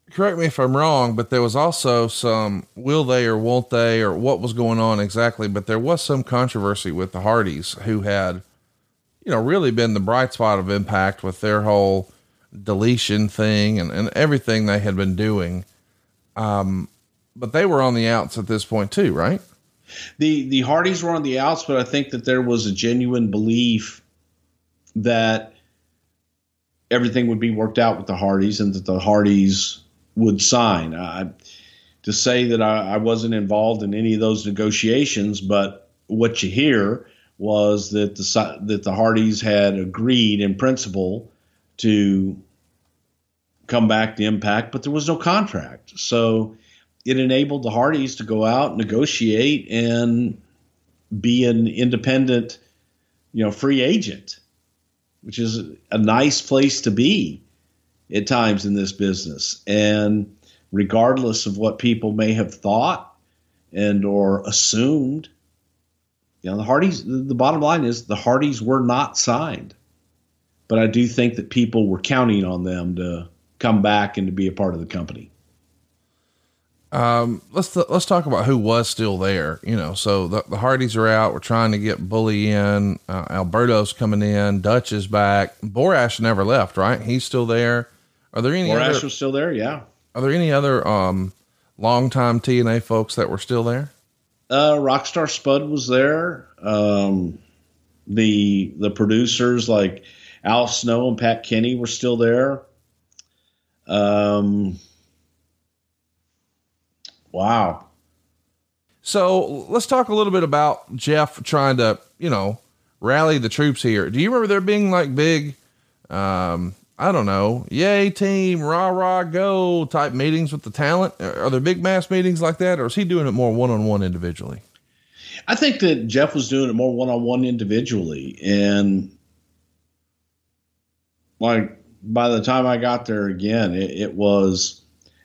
correct me if I'm wrong, but there was also some will they or won't they or what was going on exactly. But there was some controversy with the Hardys, who had, really been the bright spot of Impact with their whole deletion thing and everything they had been doing. But they were on the outs at this point too, right? The Hardys were on the outs, but I think that there was a genuine belief that everything would be worked out with the Hardys and that the Hardys would sign. To say that I wasn't involved in any of those negotiations, but what you hear was that the Hardys had agreed in principle to come back to Impact, but there was no contract. So it enabled the Hardys to go out, negotiate, and be an independent, free agent, which is a nice place to be at times in this business. And regardless of what people may have thought and or assumed, the Hardys, the bottom line is the Hardys were not signed. But I do think that people were counting on them to come back and to be a part of the company. Let's talk about who was still there. So the Hardys are out. We're trying to get Bully in. Alberto's coming in. Dutch is back. Borash never left, right? He's still there. Are there any Borash was still there? Yeah. Are there any other longtime TNA folks that were still there? Rockstar Spud was there. The producers like Al Snow and Pat Kenny were still there. Wow. So let's talk a little bit about Jeff trying to, rally the troops here. Do you remember there being like big, I don't know, yay team, rah, rah, go type meetings with the talent? Are there big mass meetings like that? Or is he doing it more one-on-one individually? I think that Jeff was doing it more one-on-one individually. And like by the time I got there again, it was,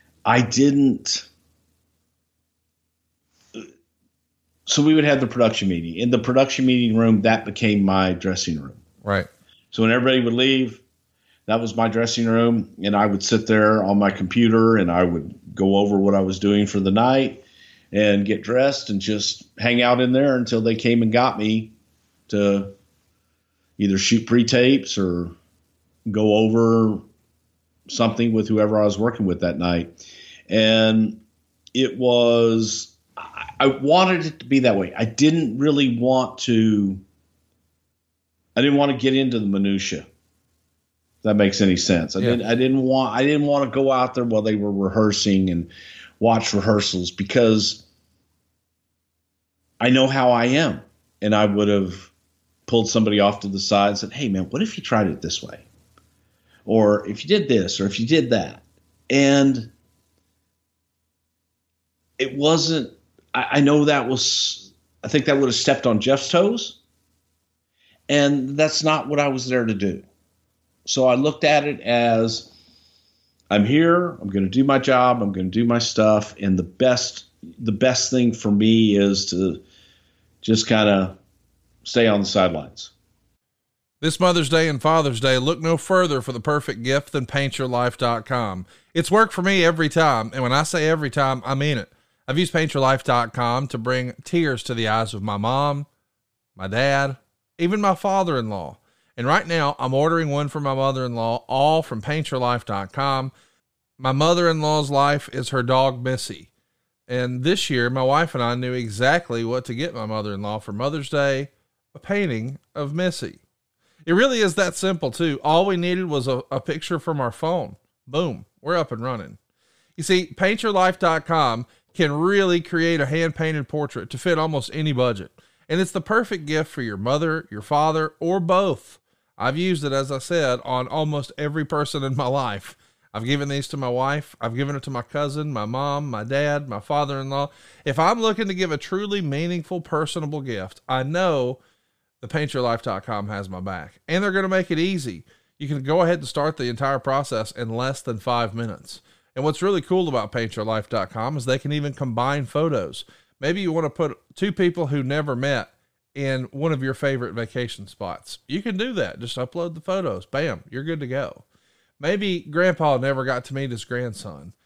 so we would have the production meeting. In the production meeting room, that became my dressing room. Right. So when everybody would leave, that was my dressing room, and I would sit there on my computer and I would go over what I was doing for the night and get dressed and just hang out in there until they came and got me to either shoot pre-tapes or go over something with whoever I was working with that night. And it was, I wanted it to be that way. I didn't want to get into the minutia. If that makes any sense. I didn't want to go out there while they were rehearsing and watch rehearsals, because I know how I am. And I would have pulled somebody off to the side and said, hey man, what if you tried it this way? Or if you did this, or if you did that. And it wasn't, I know that was, I think that would have stepped on Jeff's toes. And that's not what I was there to do. So I looked at it as, I'm here, I'm going to do my job, I'm going to do my stuff. And the best thing for me is to just kind of stay on the sidelines. This Mother's Day and Father's Day, look no further for the perfect gift than paintyourlife.com. It's worked for me every time. And when I say every time, I mean it. I've used paintyourlife.com to bring tears to the eyes of my mom, my dad, even my father-in-law. And right now I'm ordering one for my mother-in-law, all from paintyourlife.com. My mother-in-law's life is her dog, Missy. And this year, my wife and I knew exactly what to get my mother-in-law for Mother's Day, a painting of Missy. It really is that simple too. All we needed was a picture from our phone. Boom, we're up and running. You see, paintyourlife.com can really create a hand-painted portrait to fit almost any budget. And it's the perfect gift for your mother, your father, or both. I've used it, as I said, on almost every person in my life. I've given these to my wife. I've given it to my cousin, my mom, my dad, my father-in-law. If I'm looking to give a truly meaningful, personable gift, I know the paintyourlife.com has my back, and they're going to make it easy. You can go ahead and start the entire process in less than 5 minutes. And what's really cool about paintyourlife.com is they can even combine photos. Maybe you want to put two people who never met in one of your favorite vacation spots. You can do that. Just upload the photos. Bam, you're good to go. Maybe grandpa never got to meet his grandson.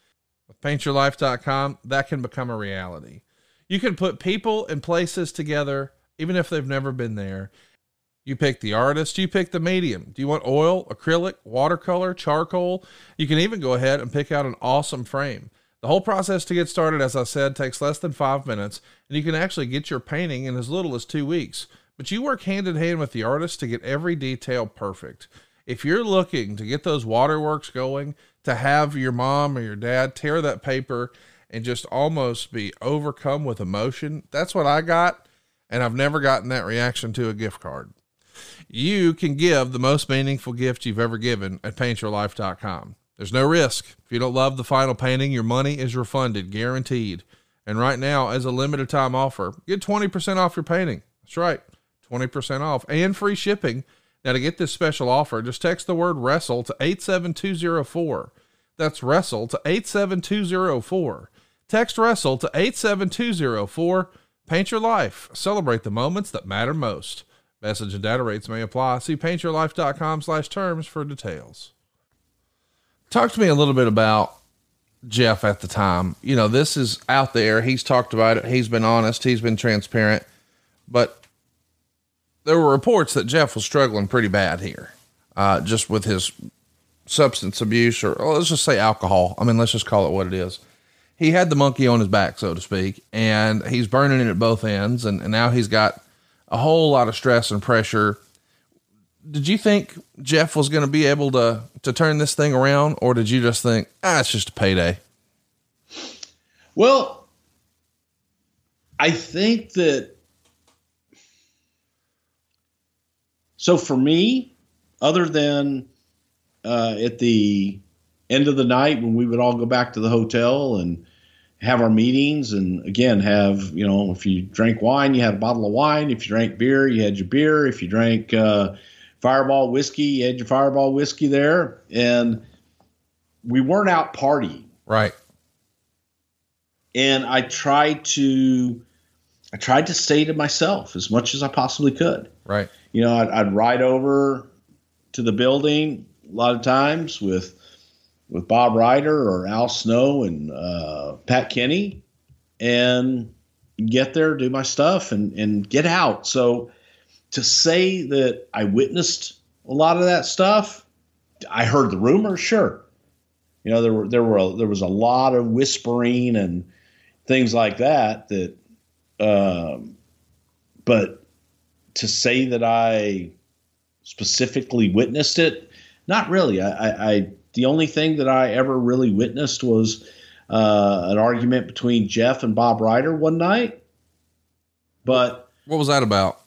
With paintyourlife.com, that can become a reality. You can put people and places together, even if they've never been there. You pick the artist, you pick the medium. Do you want oil, acrylic, watercolor, charcoal? You can even go ahead and pick out an awesome frame. The whole process to get started, as I said, takes less than 5 minutes, and you can actually get your painting in as little as 2 weeks. But you work hand in hand with the artist to get every detail perfect. If you're looking to get those waterworks going, to have your mom or your dad tear that paper and just almost be overcome with emotion, that's what I got, and I've never gotten that reaction to a gift card. You can give the most meaningful gift you've ever given at paintyourlife.com. There's no risk. If you don't love the final painting, your money is refunded, guaranteed. And right now, as a limited time offer, get 20% off your painting. That's right, 20% off and free shipping. Now, to get this special offer, just text the word wrestle to 87204. That's wrestle to 87204. Text wrestle to 87204. Paint your life. Celebrate the moments that matter most. Message and data rates may apply. See paintyourlife.com/terms for details. Talk to me a little bit about Jeff at the time. You know, this is out there. He's talked about it. He's been honest. He's been transparent. But there were reports that Jeff was struggling pretty bad here, just with his substance abuse, or let's just say alcohol. I mean, let's just call it what it is. He had the monkey on his back, so to speak, and he's burning it at both ends. And now he's got a whole lot of stress and pressure. Did you think Jeff was going to be able to turn this thing around, or did you just think, it's just a payday? Well, I think that, so for me, other than at the end of the night when we would all go back to the hotel and have our meetings, and again, have, if you drank wine, you had a bottle of wine. If you drank beer, you had your beer. If you drank Fireball whiskey, you had your Fireball whiskey there. And we weren't out partying. Right. And I tried to say to myself as much as I possibly could. Right. I'd ride over to the building a lot of times with Bob Ryder or Al Snow and Pat Kenny, and get there, do my stuff, and get out. So to say that I witnessed a lot of that stuff, I heard the rumors, sure. There was a lot of whispering and things like that. But to say that I specifically witnessed it, not really. The only thing that I ever really witnessed was an argument between Jeff and Bob Ryder one night. But what was that about?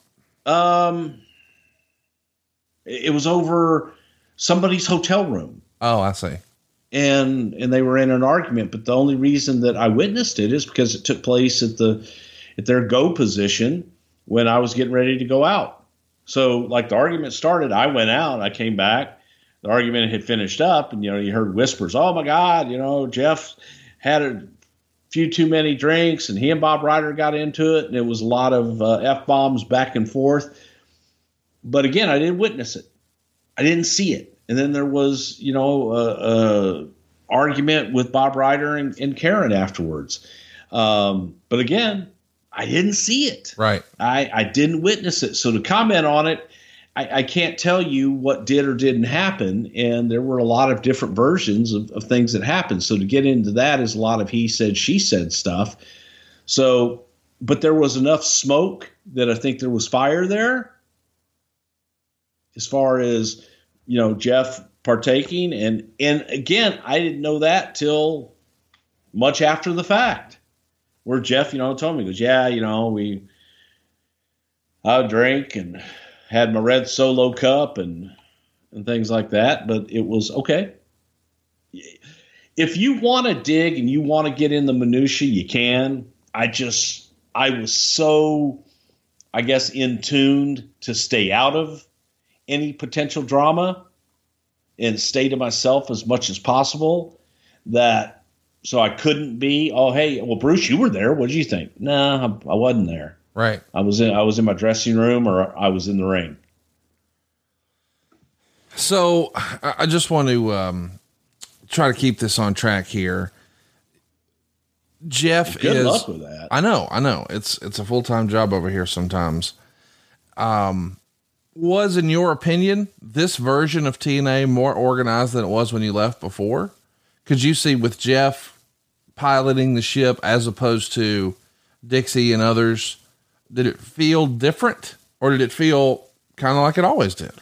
It was over somebody's hotel room. Oh, I see. And they were in an argument, but the only reason that I witnessed it is because it took place at their go position when I was getting ready to go out. So like the argument started, I went out, I came back, the argument had finished up, and you heard whispers, oh my God, Jeff had a few too many drinks, and he and Bob Ryder got into it, and it was a lot of F-bombs back and forth. But again, I didn't witness it. I didn't see it. And then there was, a argument with Bob Ryder and Karen afterwards. But again, I didn't see it. Right. I didn't witness it. So to comment on it, I can't tell you what did or didn't happen. And there were a lot of different versions of things that happened. So to get into that is a lot of he said, she said stuff. So, but there was enough smoke that I think there was fire there. As far as, Jeff partaking. And again, I didn't know that till much after the fact, where Jeff, told me, he goes, yeah, I would drink and had my red Solo cup and things like that. But it was okay. If you want to dig and you want to get in the minutia, you can. I was so, I guess, in tuned to stay out of any potential drama and stay to myself as much as possible, that so I couldn't be, oh, hey, well, Bruce, you were there. What did you think? No, I wasn't there. Right. I was in my dressing room, or I was in the ring. So I just want to try to keep this on track here. Jeff Good is, luck with that. I know. It's a full-time job over here sometimes. Was, in your opinion, this version of TNA more organized than it was when you left before? Could you see with Jeff piloting the ship as opposed to Dixie and others, did it feel different, or did it feel kind of like it always did?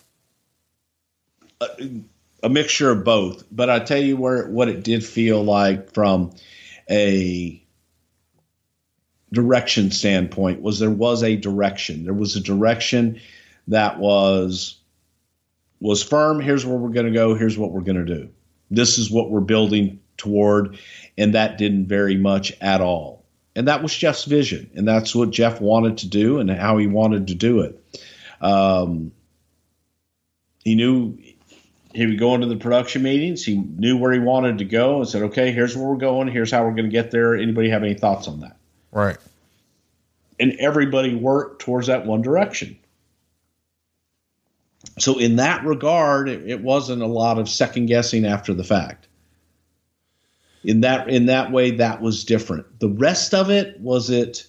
A mixture of both, but I tell you what it did feel like from a direction standpoint was there was a direction. There was a direction that was firm. Here's where we're going to go. Here's what we're going to do. This is what we're building toward. And that didn't vary much at all. And that was Jeff's vision. And that's what Jeff wanted to do and how he wanted to do it. He knew he would go into the production meetings. He knew where he wanted to go and said, okay, here's where we're going. Here's how we're going to get there. Anybody have any thoughts on that? Right. And everybody worked towards that one direction. So in that regard, it wasn't a lot of second guessing after the fact. In that way, that was different. The rest of it, was it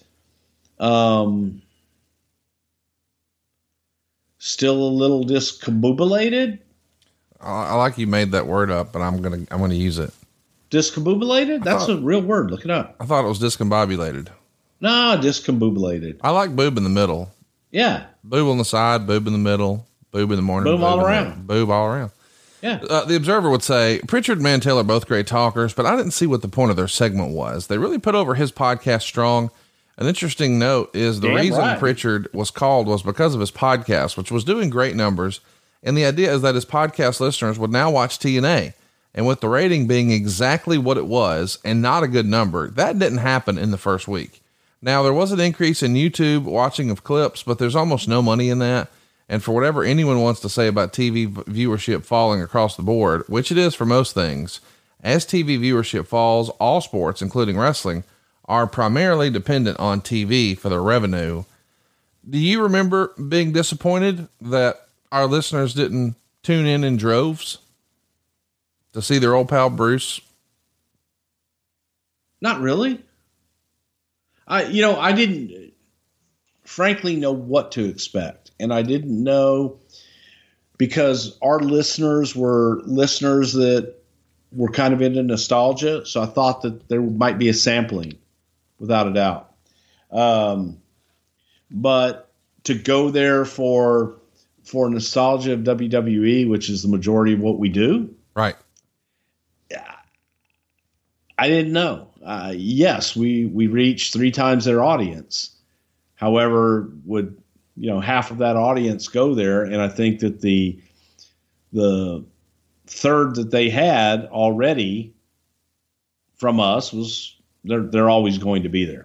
still a little discombobulated? I like you made that word up, but I'm gonna use it. Discombobulated? That's a real word. Look it up. I thought it was discombobulated. No, discombobulated. I like boob in the middle. Yeah. Boob on the side, boob in the middle, boob in the morning. Boob all around. Boob all around. Yeah. The Observer would say, Pritchard and Mantell are both great talkers, but I didn't see what the point of their segment was. They really put over his podcast strong. An interesting note is the reason Pritchard was called was because of his podcast, which was doing great numbers. And the idea is that his podcast listeners would now watch TNA. And with the rating being exactly what it was and not a good number, that didn't happen in the first week. Now, there was an increase in YouTube watching of clips, but there's almost no money in that. And for whatever anyone wants to say about TV viewership falling across the board, which it is for most things, as TV viewership falls, all sports, including wrestling, are primarily dependent on TV for their revenue. Do you remember being disappointed that our listeners didn't tune in droves to see their old pal Bruce? Not really. I didn't frankly know what to expect. And I didn't know, because our listeners were listeners that were kind of into nostalgia. So I thought that there might be a sampling, without a doubt. But to go there for nostalgia of WWE, which is the majority of what we do. Right. I didn't know. Yes, we reached 3 times their audience. However, would half of that audience go there? And I think that the third that they had already from us was they're always going to be there.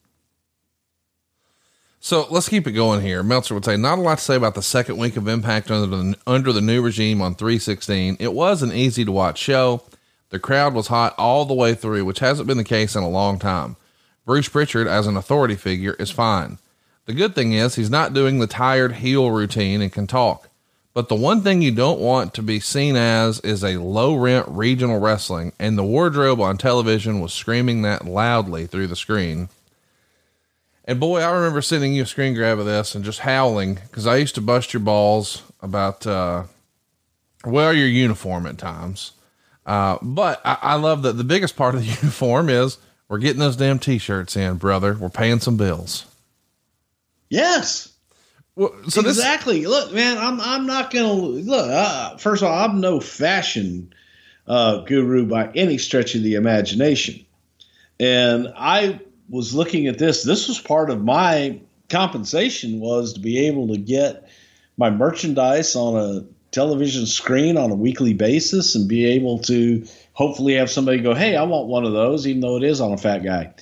So let's keep it going here. Meltzer would say, not a lot to say about the second week of Impact under the new regime on 316. It was an easy to watch show. The crowd was hot all the way through, which hasn't been the case in a long time. Bruce Pritchard, as an authority figure, is fine. The good thing is he's not doing the tired heel routine and can talk. But the one thing you don't want to be seen as is a low rent regional wrestling, and the wardrobe on television was screaming that loudly through the screen. And boy, I remember sending you a screen grab of this and just howling, because I used to bust your balls about, your uniform at times. But I love that the biggest part of the uniform is we're getting those damn t-shirts in, brother. We're paying some bills. Yes. Well, so exactly. Look, man, I'm not going to look. First of all, I'm no fashion guru by any stretch of the imagination. And I was looking at this. This was part of my compensation, was to be able to get my merchandise on a television screen on a weekly basis and be able to hopefully have somebody go, hey, I want one of those, even though it is on a fat guy.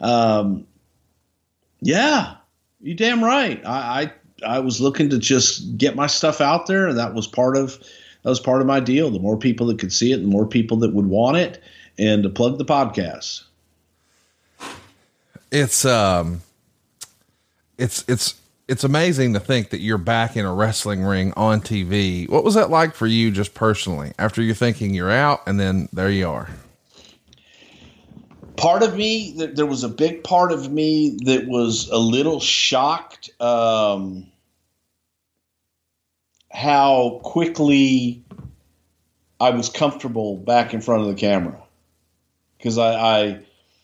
Yeah, you're damn right. I was looking to just get my stuff out there, and that was part of my deal. The more people that could see it, the more people that would want it, and to plug the podcast. It's amazing to think that you're back in a wrestling ring on TV. What was that like for you, just personally, after you're thinking you're out and then there you are? part of me, there was a big part of me that was a little shocked how quickly I was comfortable back in front of the camera. Because I'm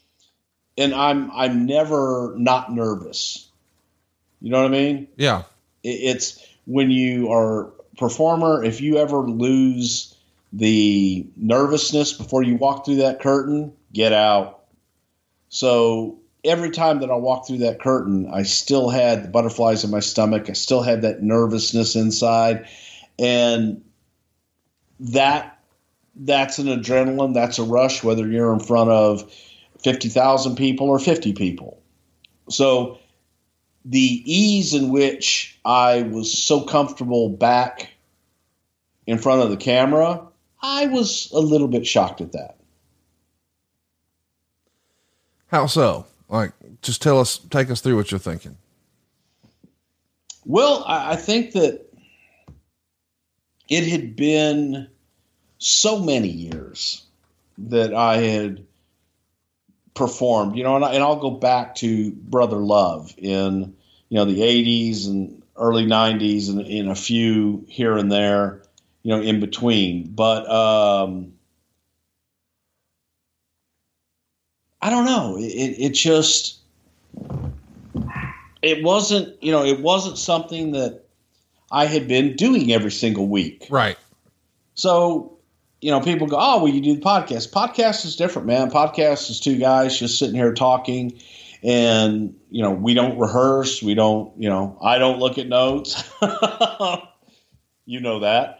never not nervous. You know what I mean? Yeah. It's when you are a performer, if you ever lose the nervousness before you walk through that curtain, get out. So every time that I walked through that curtain, I still had the butterflies in my stomach. I still had that nervousness inside. And that's an adrenaline. That's a rush, whether you're in front of 50,000 people or 50 people. So the ease in which I was so comfortable back in front of the camera, I was a little bit shocked at that. How so? Like, just take us through what you're thinking. Well, I think that it had been so many years that I had performed, and I'll go back to Brother Love in, the 80s and early 90s and in a few here and there, in between. But I don't know. It wasn't something that I had been doing every single week. Right. So, people go, oh, well, you do the podcast. Podcast is different, man. Podcast is two guys just sitting here talking, and, we don't rehearse. We don't, I don't look at notes. You know that.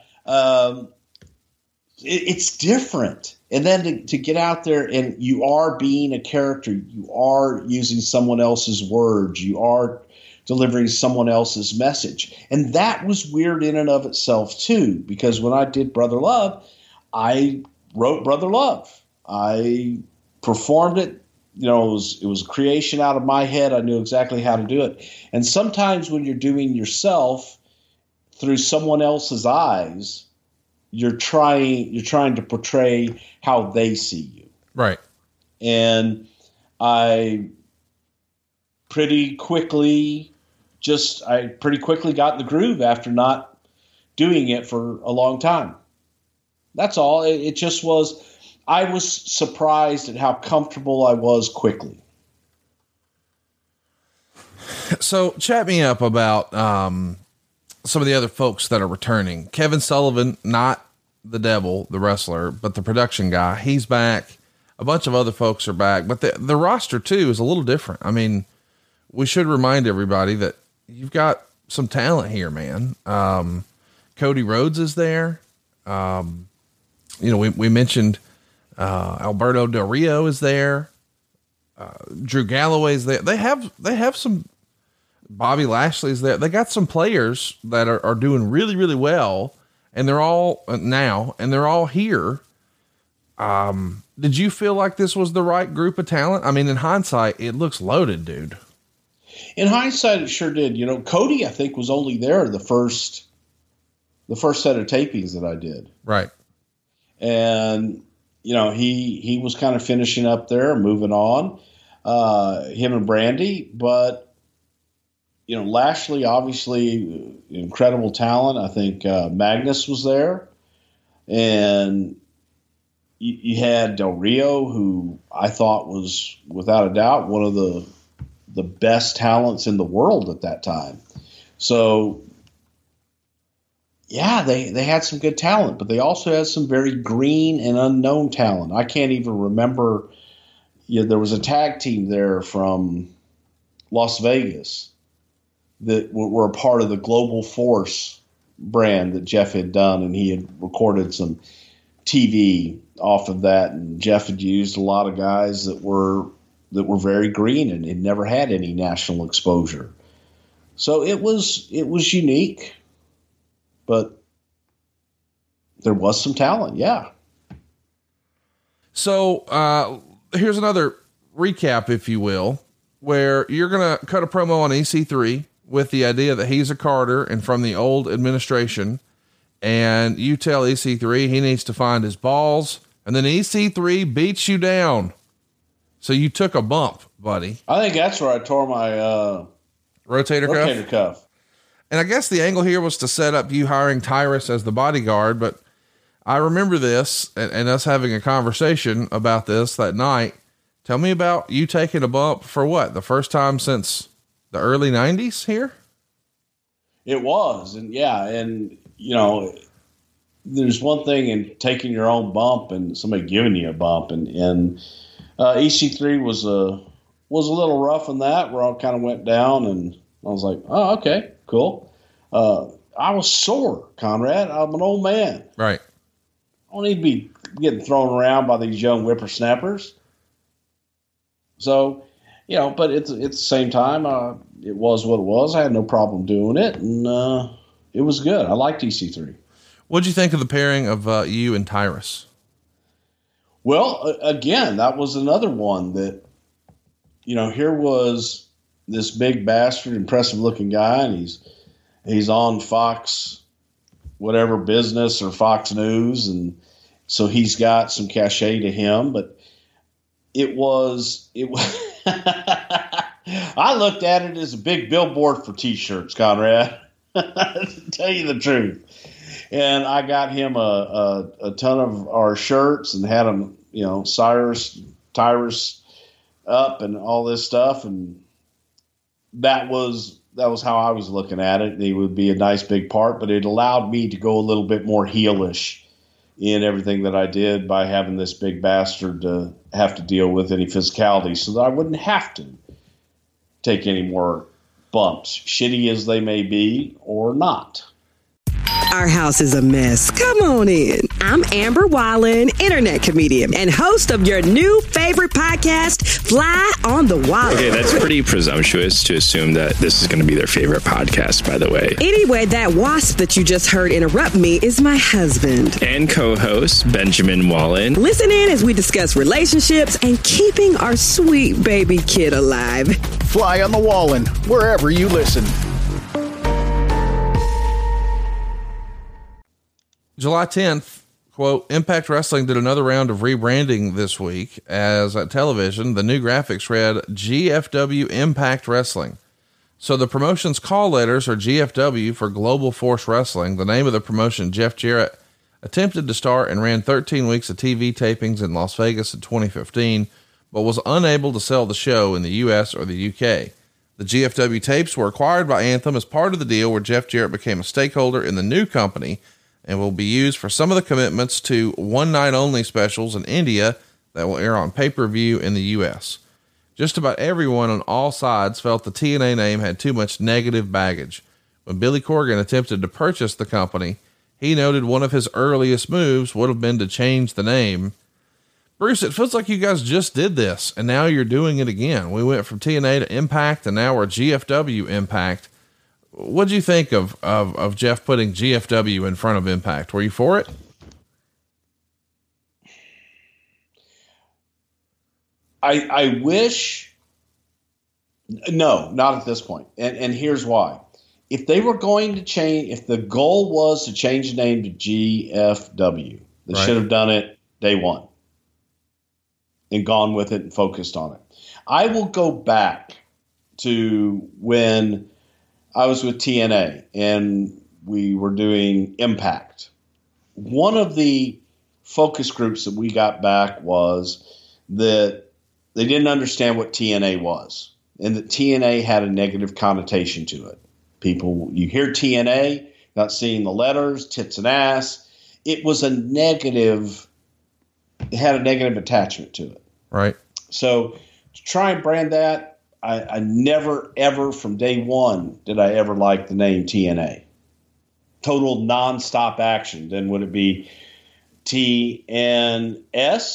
It's different. And then to get out there and you are being a character, you are using someone else's words, you are delivering someone else's message. And that was weird in and of itself too, because when I did Brother Love, I wrote Brother Love. I performed it. It was a creation out of my head. I knew exactly how to do it. And sometimes when you're doing yourself through someone else's eyes, you're trying to portray how they see you. Right. And I pretty quickly got in the groove after not doing it for a long time. That's all. It just was, I was surprised at how comfortable I was quickly. So chat me up about, some of the other folks that are returning. Kevin Sullivan, not the devil, the wrestler, but the production guy. He's back. A bunch of other folks are back, but the roster too is a little different. I mean, we should remind everybody that you've got some talent here, man. Cody Rhodes is there. We mentioned, Alberto Del Rio is there. Drew Galloway's there. They have some, Bobby Lashley's there. They got some players that are doing really, really well, and they're all now, and they're all here. Did you feel like this was the right group of talent? I mean, in hindsight, it looks loaded, dude. In hindsight, it sure did. Cody, I think, was only there the first set of tapings that I did. Right. And, he was kind of finishing up there, moving on, him and Brandy, but Lashley, obviously incredible talent. I think Magnus was there, and you had Del Rio, who I thought was without a doubt one of the best talents in the world at that time. So yeah, they had some good talent, but they also had some very green and unknown talent. I can't even remember. There was a tag team there from Las Vegas that were a part of the Global Force brand that Jeff had done, and he had recorded some TV off of that. And Jeff had used a lot of guys that were very green and had never had any national exposure. So it was unique, but there was some talent. Yeah. So, here's another recap, if you will, where you're going to cut a promo on EC3 with the idea that he's a Carter and from the old administration. And you tell EC3 he needs to find his balls, and then EC3 beats you down. So you took a bump, buddy. I think that's where I tore my Rotator cuff. And I guess the angle here was to set up you hiring Tyrus as the bodyguard, but I remember this and us having a conversation about this that night. Tell me about you taking a bump for what? The first time since the early 90s here? It was. And yeah. And you know, there's one thing in taking your own bump and somebody giving you a bump, and EC3 was a little rough in that, where I kind of went down and I was like, oh, okay, cool. I was sore, Conrad. I'm an old man. Right. I don't need to be getting thrown around by these young whippersnappers. So, you know, but it's the same time, it was what it was. I had no problem doing it, and it was good. I liked EC3. What'd you think of the pairing of you and Tyrus? Well, again, that was another one that, you know, here was this big bastard, impressive looking guy, and he's on Fox, whatever business, or Fox News. And so he's got some cachet to him, but it was, I looked at it as a big billboard for t-shirts, Conrad, to tell you the truth. And I got him a ton of our shirts and had him, you know, Tyrus up and all this stuff. And that was how I was looking at it. He would be a nice big part, but it allowed me to go a little bit more heelish in everything that I did by having this big bastard to have to deal with any physicality, so that I wouldn't have to take any more bumps, shitty as they may be or not. Our house is a mess. Come on in. I'm Amber Wallen, internet comedian and host of your new favorite podcast, Fly on the Wallen. Okay, that's pretty presumptuous to assume that this is going to be their favorite podcast, by the way. Anyway, that wasp that you just heard interrupt me is my husband. And co-host, Benjamin Wallen. Listen in as we discuss relationships and keeping our sweet baby kid alive. Fly on the Wallen, wherever you listen. July 10th, quote, Impact Wrestling did another round of rebranding this week, as at television, the new graphics read GFW Impact Wrestling. So the promotion's call letters are GFW for Global Force Wrestling, the name of the promotion Jeff Jarrett attempted to start and ran 13 weeks of TV tapings in Las Vegas in 2015, but was unable to sell the show in the US or the UK. The GFW tapes were acquired by Anthem as part of the deal where Jeff Jarrett became a stakeholder in the new company, and will be used for some of the commitments to one night only specials in India that will air on pay-per-view in the US. Just about everyone on all sides felt the TNA name had too much negative baggage. When Billy Corgan attempted to purchase the company, he noted one of his earliest moves would have been to change the name. Bruce, it feels like you guys just did this and now you're doing it again. We went from TNA to Impact and now we're GFW Impact. What'd you think of Jeff putting GFW in front of Impact? Were you for it? I wish, no, not at this point. And here's why. If they were going to change, if the goal was to change the name to GFW, they should have done it day one and gone with it and focused on it. I will go back to when I was with TNA and we were doing Impact. One of the focus groups that we got back was that they didn't understand what TNA was and that TNA had a negative connotation to it. People, you hear TNA, not seeing the letters, tits and ass. It was a negative, it had a negative attachment to it. Right. So to try and brand that, I never, ever from day one did I ever like the name TNA. Total nonstop action. Then would it be TNS?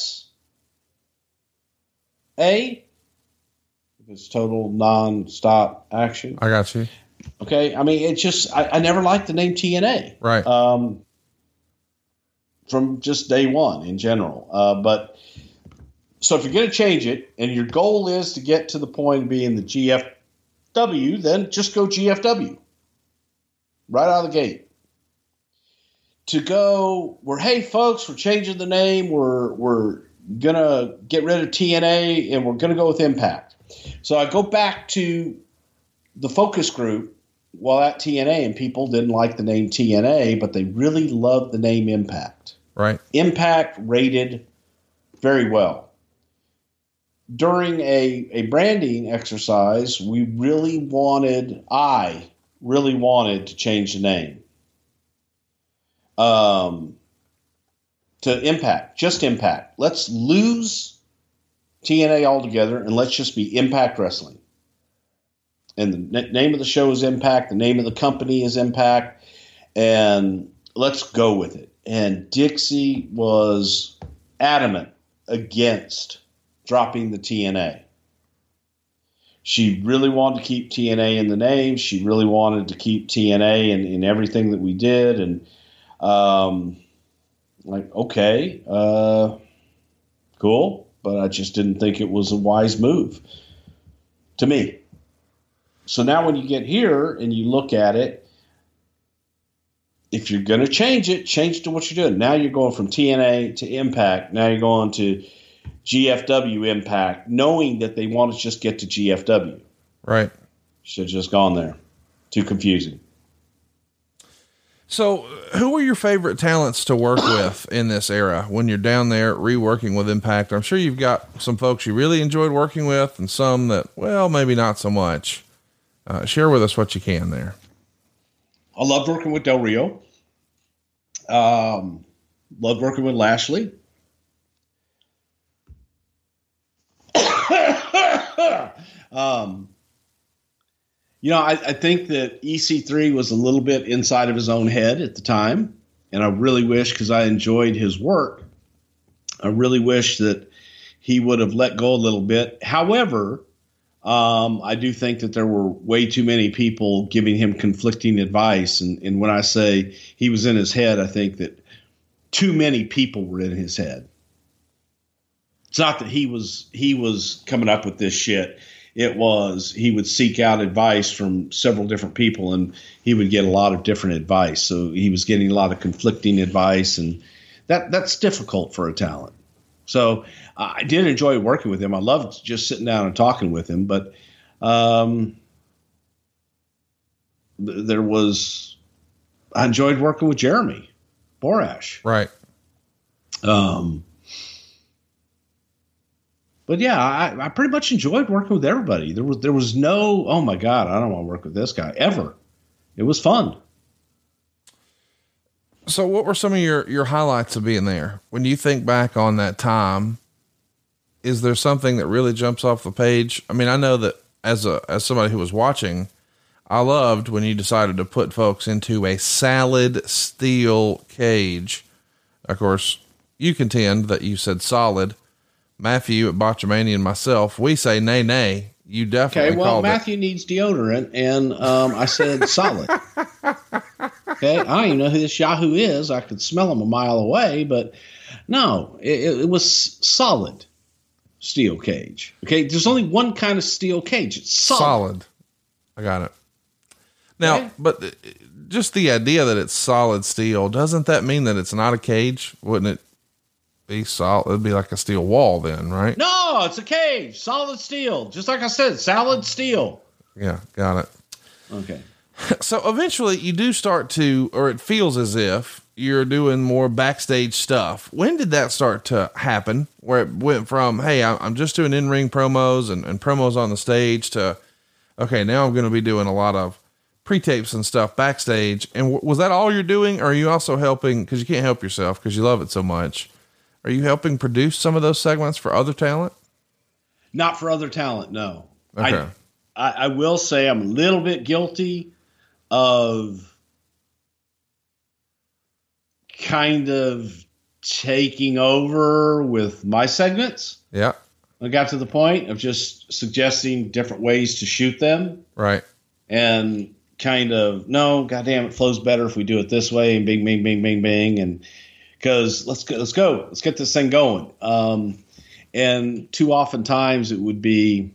If it's total nonstop action. I got you. Okay. I mean, it's just, I never liked the name TNA. Right. From just day one in general. So if you're going to change it and your goal is to get to the point of being the GFW, then just go GFW right out of the gate. To go, hey folks, we're changing the name. We're going to get rid of TNA and we're going to go with Impact. So I go back to the focus group while at TNA, and people didn't like the name TNA, but they really loved the name Impact. Right. Impact rated very well. During a branding exercise, I really wanted to change the name to Impact, just Impact. Let's lose TNA altogether and let's just be Impact Wrestling. And the name of the show is Impact. The name of the company is Impact. And let's go with it. And Dixie was adamant against dropping the TNA. She really wanted to keep TNA in the name. She really wanted to keep TNA in everything that we did. And okay, cool. But I just didn't think it was a wise move to me. So now when you get here and you look at it, if you're going to change it, change to what you're doing. Now you're going from TNA to Impact. Now you're going to GFW Impact, knowing that they want to just get to GFW. Right. Should have just gone there. Too confusing. So who were your favorite talents to work with in this era when you're down there reworking with Impact? I'm sure you've got some folks you really enjoyed working with and some that, well, maybe not so much. Share with us what you can there. I loved working with Del Rio. Loved working with Lashley. I think that EC3 was a little bit inside of his own head at the time. And I really wish, because I enjoyed his work, I really wish that he would have let go a little bit. However, I do think that there were way too many people giving him conflicting advice. And when I say he was in his head, I think that too many people were in his head. It's not that he was coming up with this shit. It was he would seek out advice from several different people, and he would get a lot of different advice. So he was getting a lot of conflicting advice, and that's difficult for a talent. So I did enjoy working with him. I loved just sitting down and talking with him, but I enjoyed working with Jeremy Borash. Right. But yeah, I pretty much enjoyed working with everybody. There was no, oh my God, I don't want to work with this guy ever. It was fun. So what were some of your highlights of being there? When you think back on that time, is there something that really jumps off the page? I mean, I know that as somebody who was watching, I loved when you decided to put folks into a solid steel cage. Of course, you contend that you said solid. Matthew at Botchamania and myself, we say nay. You definitely called Matthew needs deodorant, and I said solid. Okay, I don't even know who this Yahoo is. I could smell him a mile away, but no, it was solid steel cage. Okay, there's only one kind of steel cage. It's solid. I got it. Now, okay. But just the idea that it's solid steel, doesn't that mean that it's not a cage? Wouldn't it be solid? It'd be like a steel wall then, right? No, it's a cage. Solid steel. Just like I said, solid steel. Yeah, got it. Okay. So eventually you do start to, or it feels as if you're doing more backstage stuff. When did that start to happen? Where it went from, hey, I'm just doing in-ring promos and promos on the stage to, okay, now I'm going to be doing a lot of pre-tapes and stuff backstage. And was that all you're doing? Or are you also helping, because you can't help yourself because you love it so much, are you helping produce some of those segments for other talent? Not for other talent, no. Okay. I will say I'm a little bit guilty of kind of taking over with my segments. Yeah. I got to the point of just suggesting different ways to shoot them. Right. And kind of, no, goddamn, it flows better if we do it this way, and bing, bing, bing, bing, bing. And because let's go. Let's get this thing going. And too often times it would be,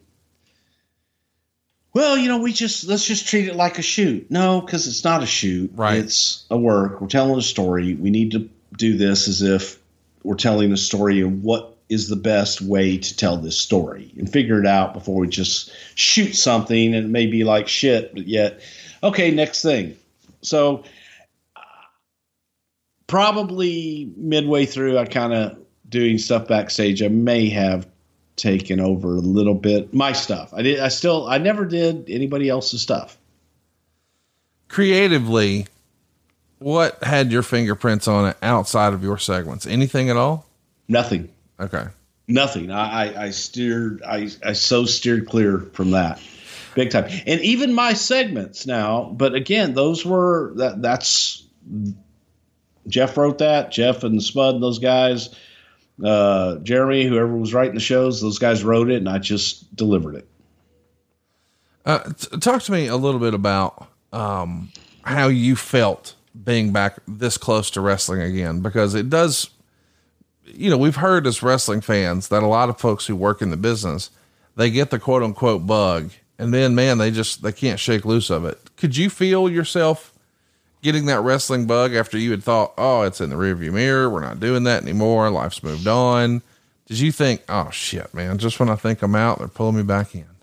well, let's just treat it like a shoot. No, because it's not a shoot. Right. It's a work. We're telling a story. We need to do this as if we're telling a story of what is the best way to tell this story and figure it out before we just shoot something and it may be like shit, but yet, okay, next thing. So probably midway through, I kind of doing stuff backstage. I may have taken over a little bit my stuff. I never did anybody else's stuff. Creatively, what had your fingerprints on it outside of your segments? Anything at all? Nothing. Okay. Nothing. I so steered clear from that big time. And even my segments now, but again, those were that's Jeff wrote that. Jeff and Spud and those guys, Jeremy, whoever was writing the shows, those guys wrote it and I just delivered it. Talk to me a little bit about how you felt being back this close to wrestling again, because it does, we've heard as wrestling fans that a lot of folks who work in the business, they get the quote unquote bug and then, man, they can't shake loose of it. Could you feel yourself getting that wrestling bug after you had thought, oh, it's in the rearview mirror, we're not doing that anymore, life's moved on? Did you think, oh shit, man, just when I think I'm out, they're pulling me back in?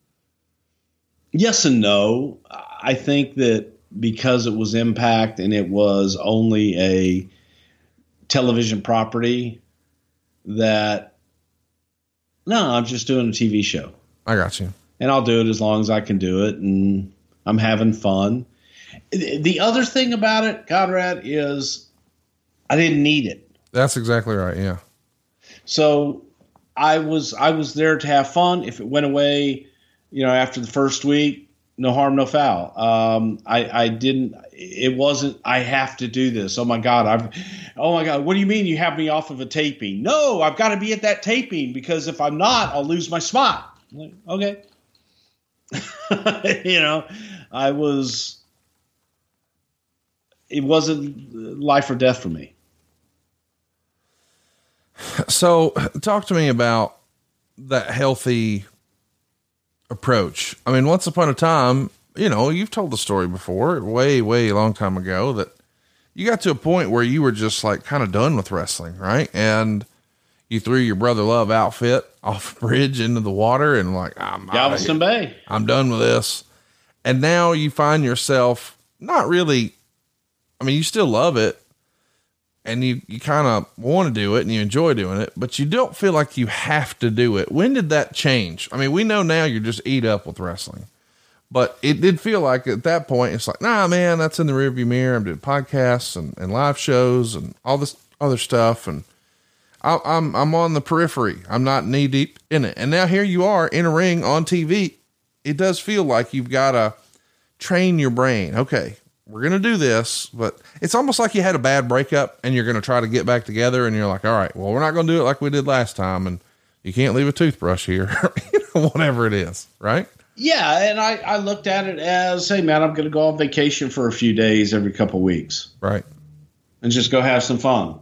Yes and no. I think that because it was Impact and it was only a television property, that no, I'm just doing a TV show. I got you. And I'll do it as long as I can do it. And I'm having fun. The other thing about it, Conrad, is I didn't need it. That's exactly right. Yeah. So I was there to have fun. If it went away, after the first week, no harm, no foul. It wasn't, I have to do this. Oh my God. What do you mean you have me off of a taping? No, I've got to be at that taping because if I'm not, I'll lose my spot. I'm like, okay. It wasn't life or death for me. So talk to me about that healthy approach. I mean, once upon a time, you've told the story before, way, way long time ago, that you got to a point where you were just like kind of done with wrestling, right? And you threw your Brother Love outfit off a bridge into the water and like, Galveston Bay, I'm done with this. And now you find yourself not really, you still love it and you kind of want to do it and you enjoy doing it, but you don't feel like you have to do it. When did that change? We know now you're just eat up with wrestling, but it did feel like at that point, it's like, nah, man, that's in the rearview mirror. I'm doing podcasts and live shows and all this other stuff. And I'm on the periphery. I'm not knee deep in it. And now here you are in a ring on TV. It does feel like you've got to train your brain. Okay, we're going to do this, but it's almost like you had a bad breakup and you're going to try to get back together. And you're like, all right, well, we're not going to do it like we did last time. And you can't leave a toothbrush here, whatever it is. Right. Yeah. And I looked at it as, hey man, I'm going to go on vacation for a few days every couple of weeks. Right. And just go have some fun.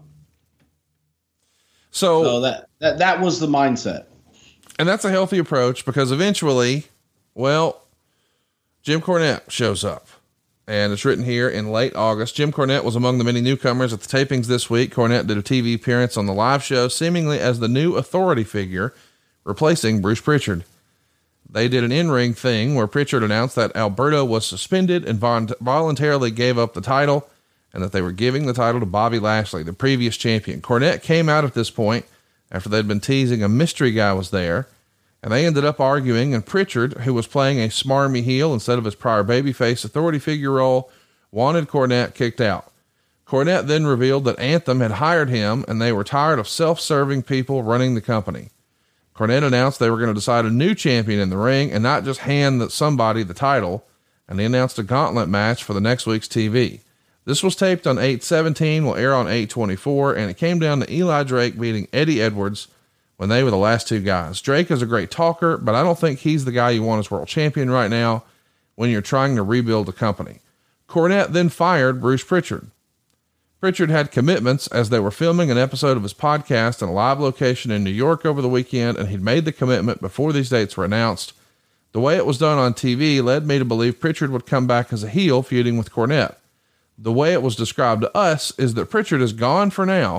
So that was the mindset. And that's a healthy approach because eventually, Jim Cornette shows up. And it's written here in late August. Jim Cornette was among the many newcomers at the tapings this week. Cornette did a TV appearance on the live show, seemingly as the new authority figure, replacing Bruce Pritchard. They did an in-ring thing where Pritchard announced that Alberto was suspended and voluntarily gave up the title and that they were giving the title to Bobby Lashley, the previous champion. Cornette came out at this point after they'd been teasing a mystery guy was there. And they ended up arguing, and Pritchard, who was playing a smarmy heel instead of his prior babyface authority figure role, wanted Cornette kicked out. Cornette then revealed that Anthem had hired him, and they were tired of self-serving people running the company. Cornette announced they were going to decide a new champion in the ring and not just hand somebody the title, and he announced a gauntlet match for the next week's TV. This was taped on 8/17, will air on 8/24, and it came down to Eli Drake beating Eddie Edwards when they were the last two guys. Drake is a great talker, but I don't think he's the guy you want as world champion right now when you're trying to rebuild a company. Cornette then fired Bruce Pritchard. Pritchard had commitments as they were filming an episode of his podcast in a live location in New York over the weekend, and he'd made the commitment before these dates were announced. The way it was done on TV led me to believe Pritchard would come back as a heel feuding with Cornette. The way it was described to us is that Pritchard is gone for now,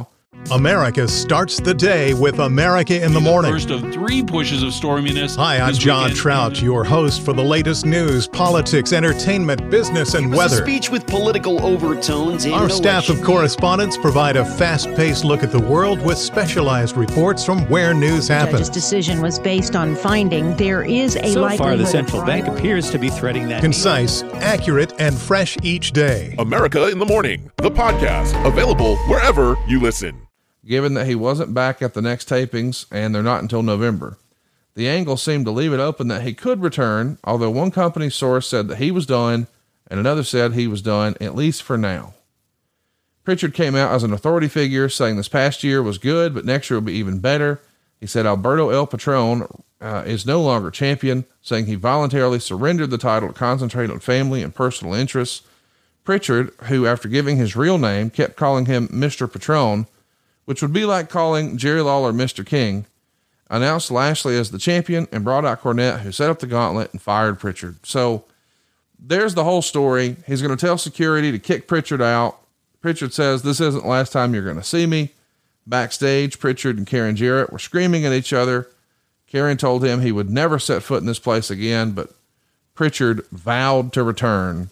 America starts the day with America in the Morning. First of 3 pushes of storminess. Hi, I'm John Trout, your host for the latest news, politics, entertainment, business, and weather. A speech with political overtones. Our staff of correspondents provide a fast-paced look at the world with specialized reports from where news happens. The judge's decision was based on finding there is a likelihood. So far, the central bank appears to be threading that. Concise, accurate, and fresh each day. America in the Morning, the podcast, available wherever you listen. Given that he wasn't back at the next tapings and they're not until November, the Angle seemed to leave it open that he could return, although one company source said that he was done and another said he was done, at least for now. Pritchard came out as an authority figure, saying this past year was good, but next year will be even better. He said Alberto El Patron is no longer champion, saying he voluntarily surrendered the title to concentrate on family and personal interests. Pritchard, who after giving his real name kept calling him Mr. Patron, which would be like calling Jerry Lawler Mr. King, announced Lashley as the champion and brought out Cornette, who set up the gauntlet and fired Pritchard. So there's the whole story. He's going to tell security to kick Pritchard out. Pritchard says, "This isn't the last time you're going to see me." Backstage, Pritchard and Karen Jarrett were screaming at each other. Karen told him he would never set foot in this place again, but Pritchard vowed to return.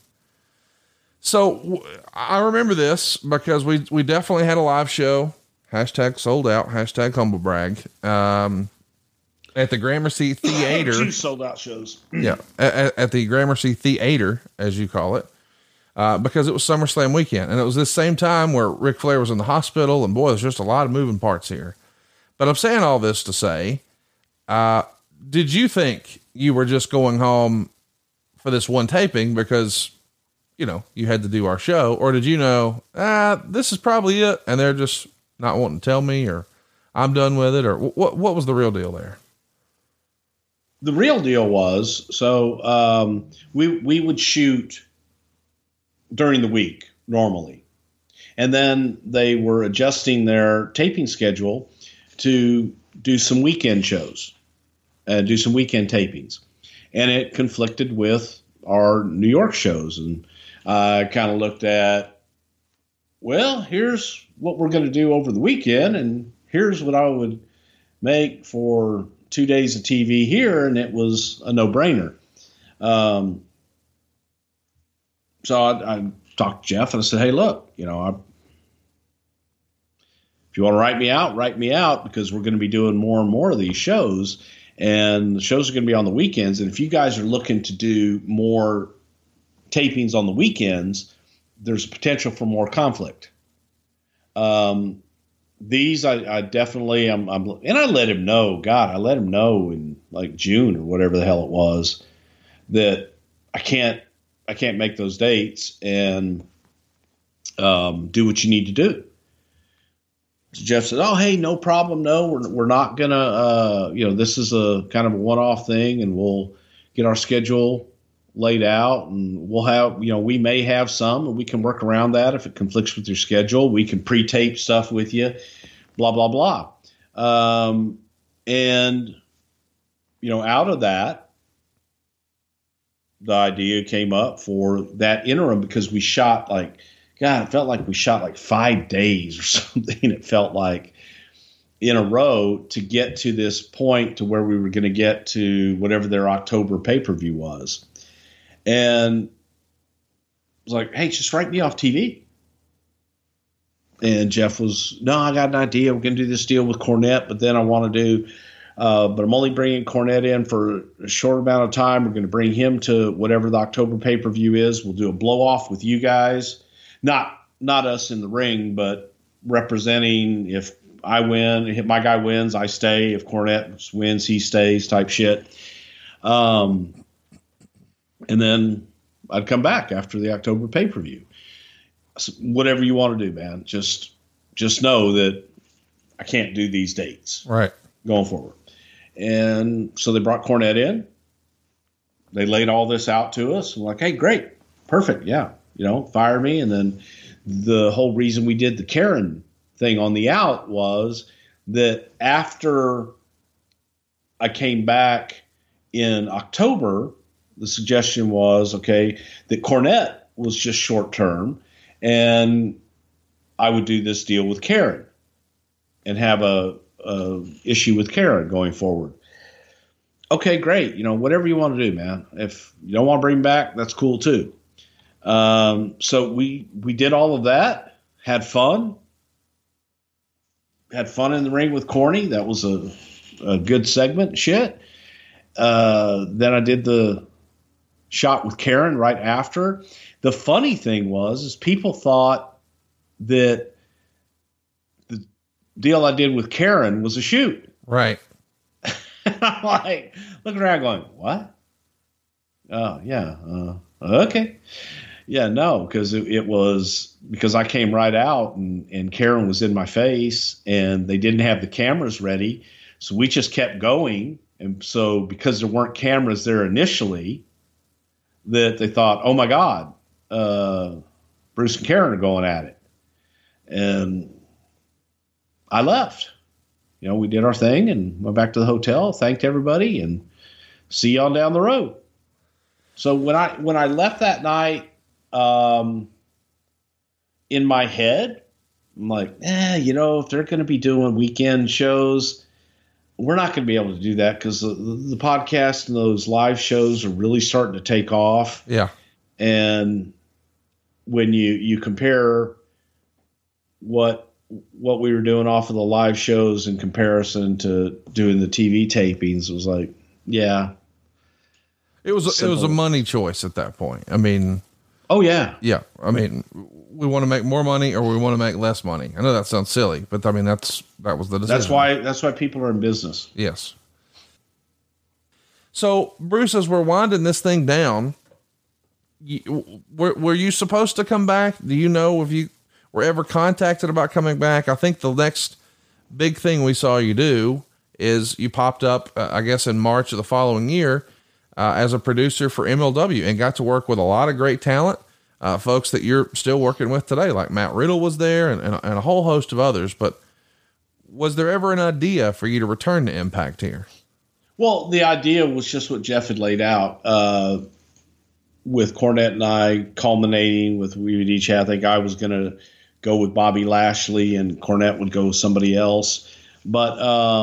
So I remember this because we definitely had a live show. Hashtag sold out, hashtag humble brag, at the Gramercy Theater. 2 sold out shows. Yeah. At the Gramercy Theater, as you call it, because it was SummerSlam weekend. And it was this same time where Ric Flair was in the hospital, and boy, there's just a lot of moving parts here, but I'm saying all this to say, did you think you were just going home for this one taping because, you know, you had to do our show, or did you know, this is probably it, and they're just not wanting to tell me, or I'm done with it, or what was the real deal there? The real deal was, so, we would shoot during the week normally. And then they were adjusting their taping schedule to do some weekend shows, do some weekend tapings. And it conflicted with our New York shows. And I kind of looked at, well, here's what we're going to do over the weekend, and here's what I would make for 2 days of TV here, and it was a no-brainer. So I talked to Jeff, and I said, "Hey, look, you know, if you want to write me out, because we're going to be doing more and more of these shows, and the shows are going to be on the weekends, and if you guys are looking to do more tapings on the weekends, there's a potential for more conflict." These I definitely and I let him know. I let him know in like June or whatever the hell it was that I can't make those dates, and do what you need to do. So Jeff said, "Oh, hey, no problem. No, we're not gonna. This is a kind of a one-off thing, and we'll get our schedule laid out, and we'll have, we may have some, and we can work around that. If it conflicts with your schedule, we can pre-tape stuff with you, blah, blah, blah." And, out of that, the idea came up for that interim, because we shot it felt like we shot 5 days or something. It felt like in a row to get to this point to where we were going to get to whatever their October pay-per-view was. And I was like, "Hey, just write me off TV." And Jeff was, "No, I got an idea. We're going to do this deal with Cornette, but then I want to do, but I'm only bringing Cornette in for a short amount of time. We're going to bring him to whatever the October pay-per-view is. We'll do a blow-off with you guys. Not us in the ring, but representing, if I win, if my guy wins, I stay. If Cornette wins, he stays," type shit. And then I'd come back after the October pay-per-view. So whatever you want to do, man. Just know that I can't do these dates right going forward. And so they brought Cornette in. They laid all this out to us. We're like, "Hey, great. Perfect. Yeah. Fire me." And then the whole reason we did the Karen thing on the out was that after I came back in October, the suggestion was, that Cornette was just short term, and I would do this deal with Karen. have a issue with Karen going forward. Okay, great. Whatever you want to do, man. If you don't want to bring him back, that's cool too. So we did all of that, had fun in the ring with Corny. That was a good segment. Shit. Then I did the shot with Karen right after. The funny thing is people thought that the deal I did with Karen was a shoot. Right. I'm like looking around going, what? Oh, yeah. Okay. Yeah, no, because it was because I came right out and Karen was in my face and they didn't have the cameras ready. So we just kept going. And so because there weren't cameras there initially, that they thought, oh, my God, Bruce and Karen are going at it. And I left. We did our thing and went back to the hotel, thanked everybody, and see you on down the road. So when I left that night, in my head, I'm like, if they're going to be doing weekend shows, we're not going to be able to do that because the podcast and those live shows are really starting to take off. Yeah. And when you compare what we were doing off of the live shows in comparison to doing the TV tapings, it was like, yeah. It was a money choice at that point. I mean, oh yeah. Yeah. I mean, we want to make more money or we want to make less money. I know that sounds silly, but I mean, that was the decision. That's why people are in business. Yes. So Bruce, as we're winding this thing down, were you supposed to come back? Do you know if you were ever contacted about coming back? I think the next big thing we saw you do is you popped up, I guess in March of the following year, as a producer for MLW and got to work with a lot of great talent, folks that you're still working with today, like Matt Riddle was there and a whole host of others. But was there ever an idea for you to return to Impact here? Well, the idea was just what Jeff had laid out, with Cornette and I culminating with we would each have, I think I was going to go with Bobby Lashley and Cornette would go with somebody else. But,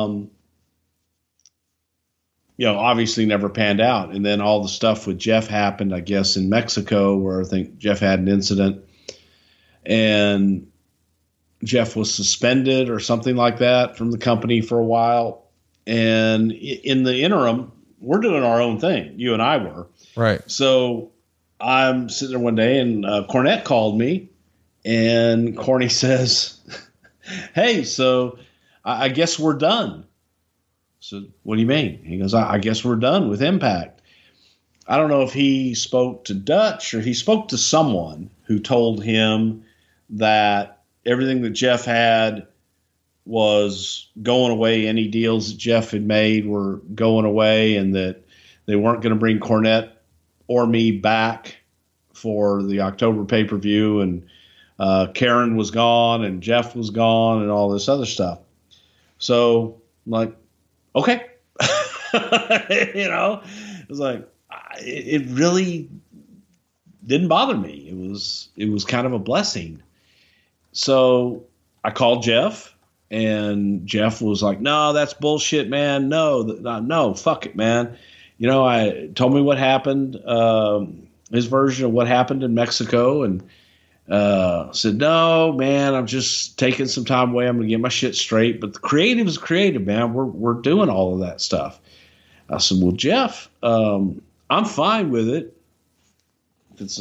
obviously never panned out. And then all the stuff with Jeff happened, I guess, in Mexico, where I think Jeff had an incident and Jeff was suspended or something like that from the company for a while. And in the interim, we're doing our own thing. You and I were. Right. So I'm sitting there one day and Cornette called me and Corny says, hey, so I guess we're done. So what do you mean? He goes, I guess we're done with Impact. I don't know if he spoke to Dutch or he spoke to someone who told him that everything that Jeff had was going away. Any deals that Jeff had made were going away and that they weren't going to bring Cornette or me back for the October pay-per-view. And Karen was gone and Jeff was gone and all this other stuff. So I'm like, okay. It was like, it really didn't bother me. It was kind of a blessing. So I called Jeff and Jeff was like, no, that's bullshit, man. No, fuck it, man. I told me what happened, his version of what happened in Mexico, and said, no, man, I'm just taking some time away. I'm going to get my shit straight. But the creative is creative, man. We're doing all of that stuff. I said, well, Jeff, I'm fine with it. If it's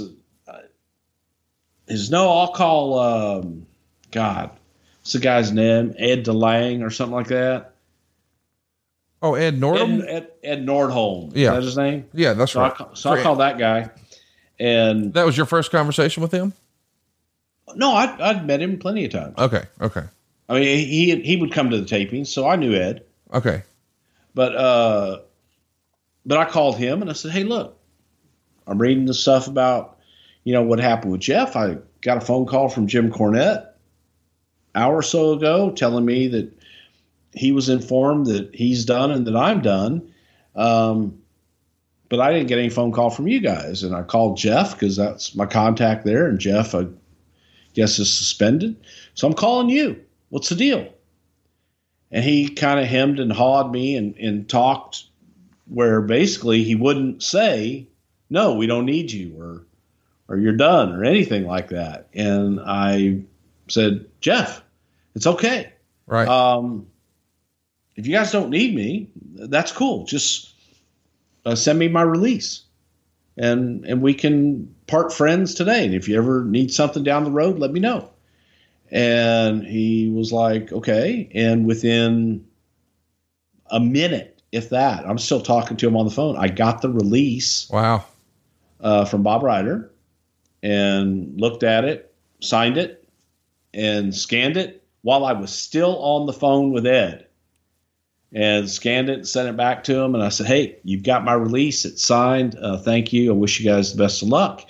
I'll call, God, what's the guy's name? Ed DeLange or something like that. Oh, Ed Nordholm? Ed Nordholm. Yeah. Is that his name? Yeah, that's right. I'll call that guy. And that was your first conversation with him? No, I'd met him plenty of times. Okay. I mean, he would come to the tapings, so I knew Ed. Okay. But I called him and I said, hey, look, I'm reading the stuff about, what happened with Jeff. I got a phone call from Jim Cornette an hour or so ago telling me that he was informed that he's done and that I'm done. But I didn't get any phone call from you guys. And I called Jeff because that's my contact there. And Jeff, I guess, is suspended. So I'm calling you. What's the deal? And he kind of hemmed and hawed me and talked where basically he wouldn't say, no, we don't need you, or you're done, or anything like that. And I said, Jeff, it's okay. Right. If you guys don't need me, that's cool. Just send me my release, and we can part friends today. And if you ever need something down the road, let me know. And he was like, okay. And within a minute, if that, I'm still talking to him on the phone, I got the release. Wow. From Bob Ryder, and looked at it, signed it, and scanned it while I was still on the phone with Ed. And scanned it and sent it back to him. And I said, hey, you've got my release. It's signed. Thank you. I wish you guys the best of luck.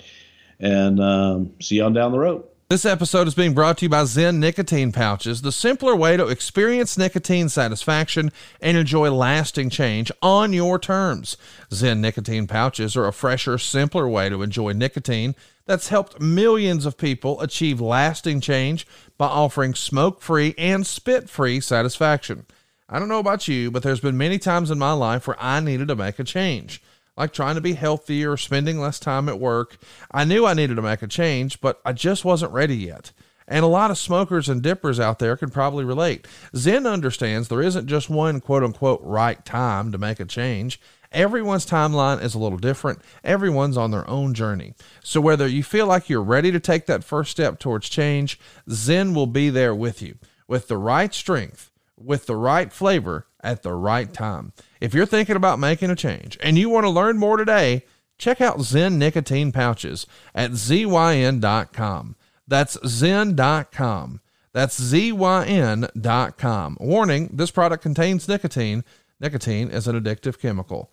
And see you on down the road. This episode is being brought to you by Zen Nicotine Pouches, the simpler way to experience nicotine satisfaction and enjoy lasting change on your terms. Zen Nicotine Pouches are a fresher, simpler way to enjoy nicotine that's helped millions of people achieve lasting change by offering smoke-free and spit-free satisfaction. I don't know about you, but there's been many times in my life where I needed to make a change, like trying to be healthier or spending less time at work. I knew I needed to make a change, but I just wasn't ready yet. And a lot of smokers and dippers out there can probably relate. Zen understands there isn't just one quote unquote right time to make a change. Everyone's timeline is a little different. Everyone's on their own journey. So whether you feel like you're ready to take that first step towards change, Zen will be there with you with the right strength, with the right flavor at the right time. If you're thinking about making a change and you want to learn more today, check out Zen Nicotine Pouches at ZYN.com. That's Zen.com. That's ZYN.com. Warning, this product contains nicotine. Nicotine is an addictive chemical.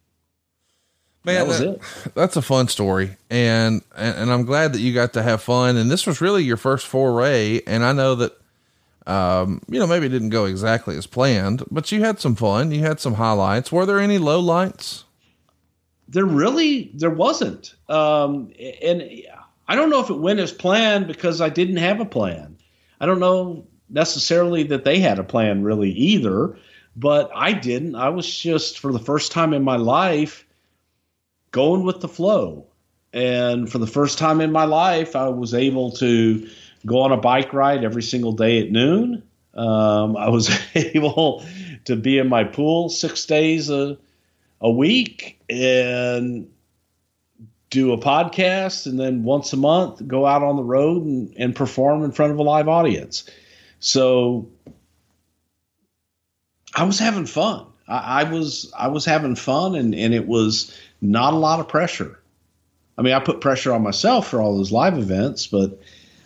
Man, that's a fun story. And I'm glad that you got to have fun. And this was really your first foray. And I know that, maybe it didn't go exactly as planned, but you had some fun. You had some highlights. Were there any lowlights? There wasn't. And I don't know if it went as planned because I didn't have a plan. I don't know necessarily that they had a plan really either, but I didn't. I was just, for the first time in my life, going with the flow. And for the first time in my life, I was able to go on a bike ride every single day at noon. I was able to be in my pool 6 days a week and do a podcast, and then once a month go out on the road and perform in front of a live audience. So I was having fun. I was having fun, and it was not a lot of pressure. I mean, I put pressure on myself for all those live events, but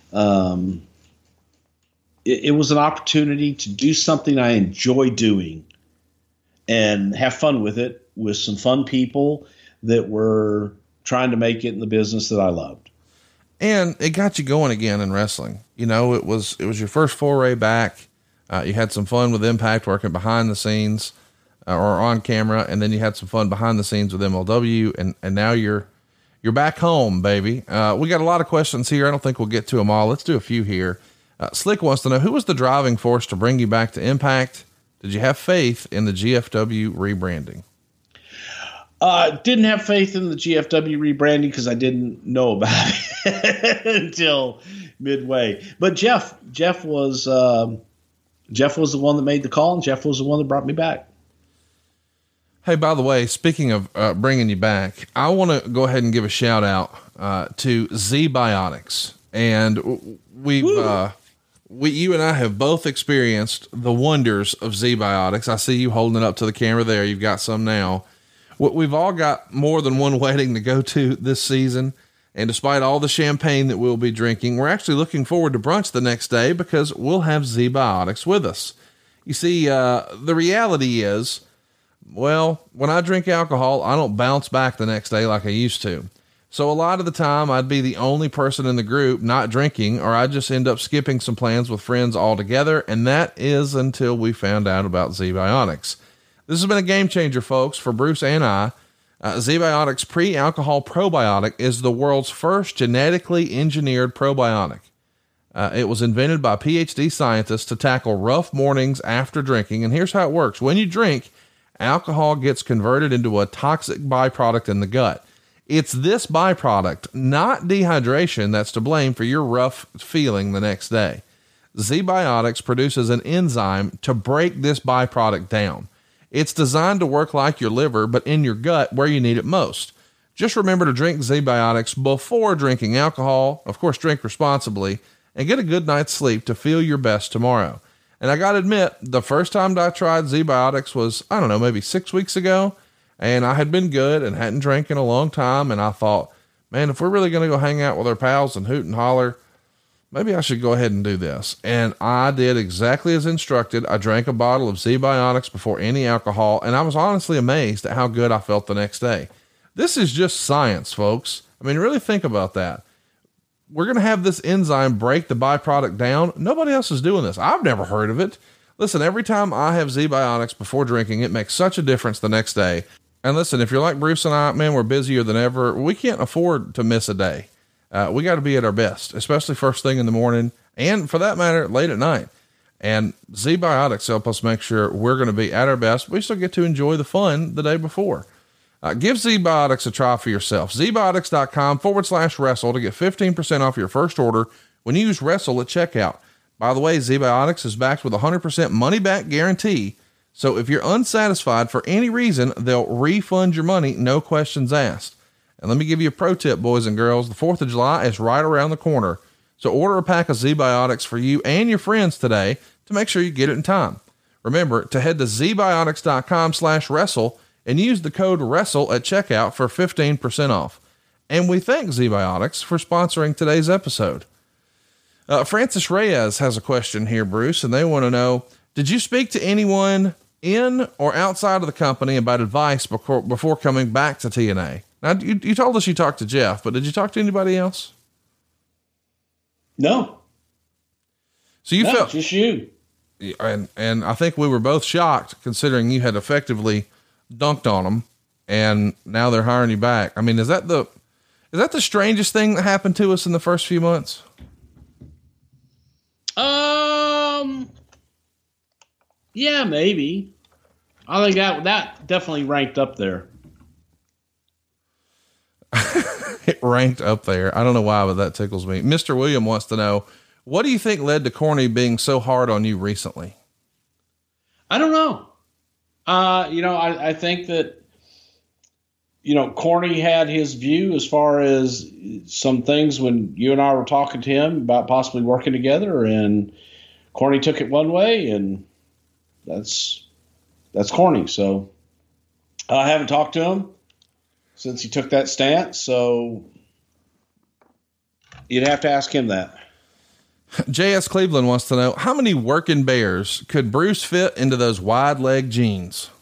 it was an opportunity to do something I enjoy doing and have fun with it with some fun people that were trying to make it in the business that I loved. And it got you going again in wrestling. You know, it was your first foray back. You had some fun with Impact working behind the scenes or on camera. And then you had some fun behind the scenes with MLW, and now you're back home, baby. We got a lot of questions here. I don't think we'll get to them all. Let's do a few here. Slick wants to know, who was the driving force to bring you back to Impact? Did you have faith in the GFW rebranding? Didn't have faith in the GFW rebranding because I didn't know about it until midway. But Jeff was the one that made the call, and Jeff was the one that brought me back. Hey, by the way, speaking of bringing you back, I want to go ahead and give a shout out to ZBiotics. And you and I have both experienced the wonders of ZBiotics. I see you holding it up to the camera there. You've got some now. We've all got more than one wedding to go to this season. And despite all the champagne that we'll be drinking, we're actually looking forward to brunch the next day because we'll have ZBiotics with us. You see, the reality is, well, when I drink alcohol, I don't bounce back the next day like I used to. So a lot of the time I'd be the only person in the group not drinking, or I'd just end up skipping some plans with friends altogether. And that is until we found out about ZBiotics. This has been a game changer, folks, for Bruce and I. ZBiotics pre-alcohol probiotic is the world's first genetically engineered probiotic. It was invented by PhD scientists to tackle rough mornings after drinking. And here's how it works. When you drink, alcohol gets converted into a toxic byproduct in the gut. It's this byproduct, not dehydration, that's to blame for your rough feeling the next day. ZBiotics produces an enzyme to break this byproduct down. It's designed to work like your liver, but in your gut where you need it most. Just remember to drink ZBiotics before drinking alcohol. Of course, drink responsibly and get a good night's sleep to feel your best tomorrow. And I got to admit, the first time I tried ZBiotics was, I don't know, maybe 6 weeks ago. And I had been good and hadn't drank in a long time. And I thought, man, if we're really going to go hang out with our pals and hoot and holler, maybe I should go ahead and do this. And I did exactly as instructed. I drank a bottle of ZBiotics before any alcohol. And I was honestly amazed at how good I felt the next day. This is just science, folks. I mean, really think about that. We're going to have this enzyme break the byproduct down. Nobody else is doing this. I've never heard of it. Listen, every time I have ZBiotics before drinking, it makes such a difference the next day. And listen, if you're like Bruce and I, man, we're busier than ever. We can't afford to miss a day. We got to be at our best, especially first thing in the morning. And for that matter, late at night. And ZBiotics help us make sure we're going to be at our best. We still get to enjoy the fun the day before. Give ZBiotics a try for yourself. ZBiotics.com/wrestle to get 15% off your first order when you use wrestle at checkout. By the way, ZBiotics is backed with a 100% money back guarantee. So if you're unsatisfied for any reason, they'll refund your money. No questions asked. And let me give you a pro tip, boys and girls. The 4th of July is right around the corner. So order a pack of ZBiotics for you and your friends today to make sure you get it in time. Remember to head to ZBiotics.com/wrestle and use the code WRESTLE at checkout for 15% off. And we thank ZBiotics for sponsoring today's episode. Francis Reyes has a question here, Bruce, and they want to know, did you speak to anyone in or outside of the company about advice before coming back to TNA? Now, you told us you talked to Jeff, but did you talk to anybody else? No. So you felt just you. And I think we were both shocked considering you had effectively dunked on them and now they're hiring you back. I mean, is that the strangest thing that happened to us in the first few months? Yeah, maybe. I think that definitely ranked up there. It ranked up there. I don't know why, but that tickles me. Mr. William wants to know, what do you think led to Corny being so hard on you recently? I don't know. I think that, Corny had his view as far as some things when you and I were talking to him about possibly working together, and Corny took it one way, and that's Corny. So I haven't talked to him since he took that stance. So you'd have to ask him that. JS Cleveland wants to know, how many working bears could Bruce fit into those wide leg jeans?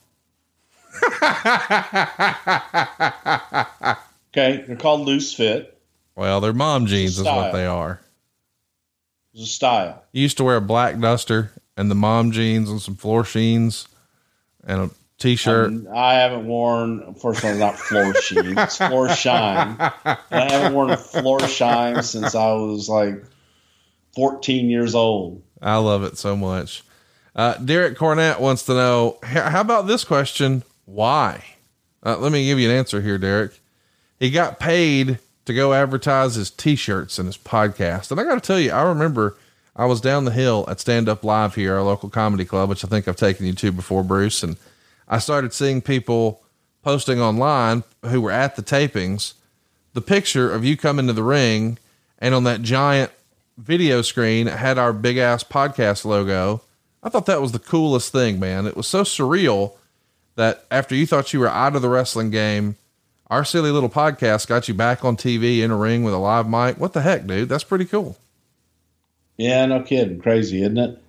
Okay. They're called loose fit. Well, they're mom jeans is what they are. It's a style. You used to wear a black duster and the mom jeans and some floor sheens and a t-shirt. I haven't worn, first of all, not floor sheen. It's floor shine. I haven't worn a floor shine since I was like 14 years old. I love it so much. Derek Cornett wants to know, how about this question? Why? Let me give you an answer here, Derek. He got paid to go advertise his t-shirts and his podcast. And I got to tell you, I remember I was down the hill at Stand Up Live here, our local comedy club, which I think I've taken you to before, Bruce. And I started seeing people posting online who were at the tapings, the picture of you coming to the ring, and on that giant video screen, it had our big ass podcast logo. I thought that was the coolest thing, man. It was so surreal that after you thought you were out of the wrestling game, our silly little podcast got you back on TV in a ring with a live mic. What the heck, dude? That's pretty cool. Yeah, no kidding. Crazy, isn't it?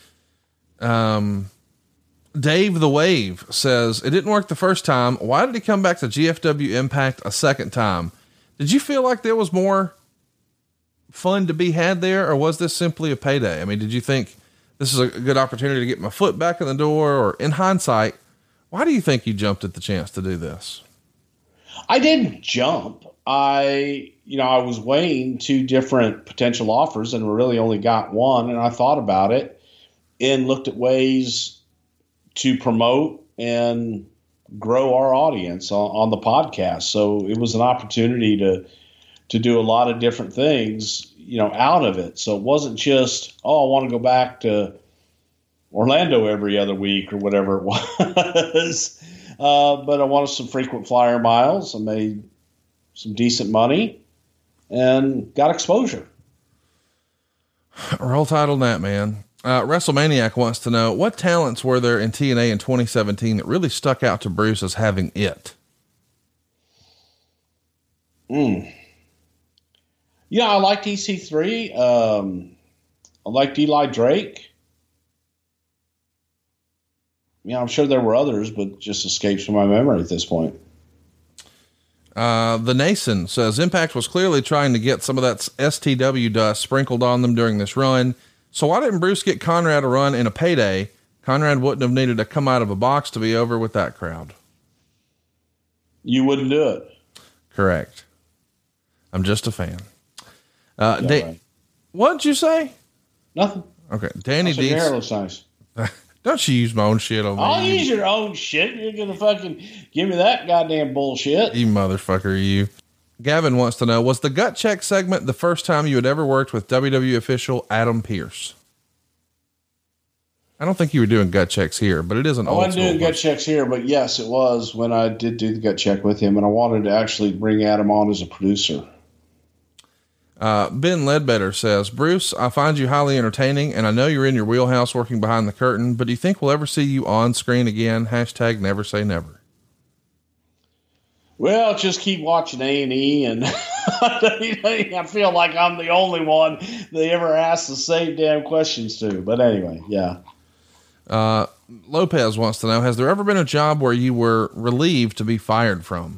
Dave the Wave says, it didn't work the first time. Why did he come back to GFW Impact a second time? Did you feel like there was more fun to be had there, or was this simply a payday? I mean, did you think this is a good opportunity to get my foot back in the door, or in hindsight, why do you think you jumped at the chance to do this? I didn't jump. I was weighing two different potential offers and really only got one. And I thought about it and looked at ways to promote and grow our audience on the podcast. So it was an opportunity to do a lot of different things, out of it. So it wasn't just, I want to go back to Orlando every other week or whatever it was. But I wanted some frequent flyer miles. I made some decent money and got exposure. Roll Tide on that, man. WrestleManiac wants to know, what talents were there in TNA in 2017 that really stuck out to Bruce as having it? Yeah, I liked EC3. I liked Eli Drake. I'm sure there were others, but just escapes from my memory at this point. The Nason says Impact was clearly trying to get some of that STW dust sprinkled on them during this run. So why didn't Bruce get Conrad a run in a payday? Conrad wouldn't have needed to come out of a box to be over with that crowd. You wouldn't do it. Correct. I'm just a fan. Right. What'd you say? Nothing. Okay. Danny Your hair Deeds. looks nice. Don't you use my own shit on me. I'll use your own shit. You're going to fucking give me that goddamn bullshit. You motherfucker, you. Gavin wants to know, was the gut check segment the first time you had ever worked with WWE official Adam Pearce? I don't think you were doing gut checks here, but it isn't. I wasn't doing gut checks here, but yes, it was when I did do the gut check with him, and I wanted to actually bring Adam on as a producer. Ben Ledbetter says, Bruce, I find you highly entertaining, and I know you're in your wheelhouse working behind the curtain, but do you think we'll ever see you on screen again? # never say never. Well, just keep watching A&E, and I feel like I'm the only one they ever asked the same damn questions to. But anyway, yeah. Lopez wants to know, has there ever been a job where you were relieved to be fired from?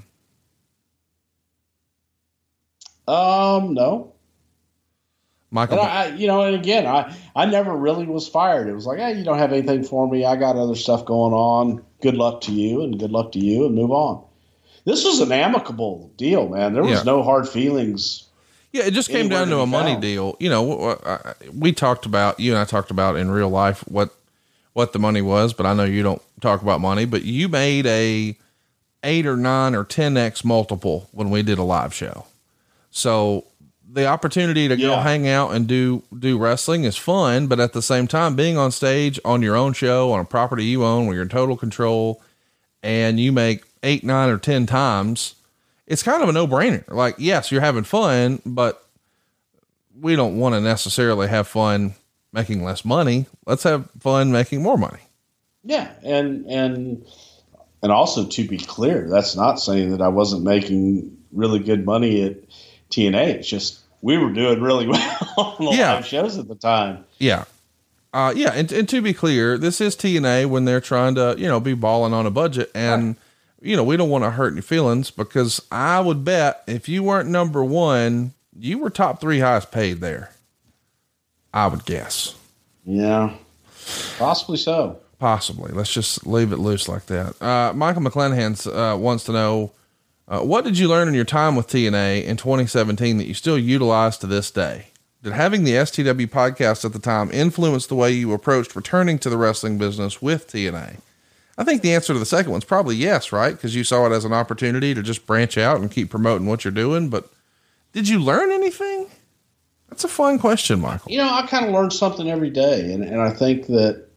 No. Michael, and again, I never really was fired. It was like, hey, you don't have anything for me. I got other stuff going on. Good luck to you, and move on. This was an amicable deal, man. There was no hard feelings. Yeah. It just came down to a money deal. We talked about, you and I talked about in real life, what the money was, but I know you don't talk about money, but you made a 8 or 9 or 10x multiple when we did a live show. So the opportunity to go hang out and do wrestling is fun, but at the same time, being on stage on your own show, on a property you own, where you're in total control, and you make 8, 9, or 10 times, it's kind of a no-brainer. Like, yes, you're having fun, but we don't want to necessarily have fun making less money. Let's have fun making more money. Yeah. And also, to be clear, that's not saying that I wasn't making really good money at TNA. It's just, we were doing really well on the live shows at the time. Yeah. And to be clear, this is TNA when they're trying to, be balling on a budget, and, we don't want to hurt your feelings, because I would bet if you weren't number 1, you were top 3 highest paid there. I would guess. Yeah, possibly so. Possibly. Let's just leave it loose like that. Michael McClanahan wants to know, what did you learn in your time with TNA in 2017 that you still utilize to this day? Did having the STW podcast at the time influence the way you approached returning to the wrestling business with TNA? I think the answer to the second one's probably yes, right? Because you saw it as an opportunity to just branch out and keep promoting what you're doing. But did you learn anything? That's a fun question, Michael. I kind of learn something every day. And I think that,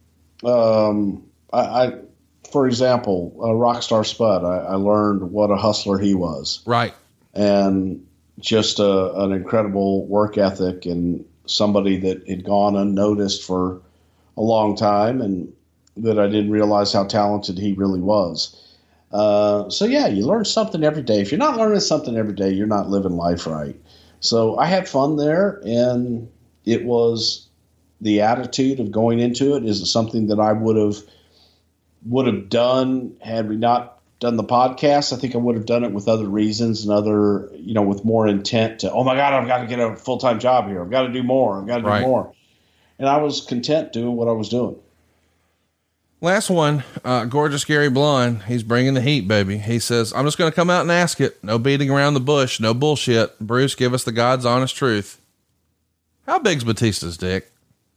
for example, Rockstar Spud, I learned what a hustler he was. Right. And just an incredible work ethic, and somebody that had gone unnoticed for a long time, and that I didn't realize how talented he really was. So yeah, you learn something every day. If you're not learning something every day, you're not living life right. So I had fun there, and it was the attitude of going into it is something that I would have done had we not done the podcast. I think I would have done it with other reasons and other, with more intent to, oh my God, I've got to get a full-time job here. I've got to do more. I've got to do more. And I was content doing what I was doing. Last one, gorgeous Gary Blonde. He's bringing the heat, baby. He says, I'm just going to come out and ask it. No beating around the bush. No bullshit. Bruce, give us the God's honest truth. How big's Batista's dick?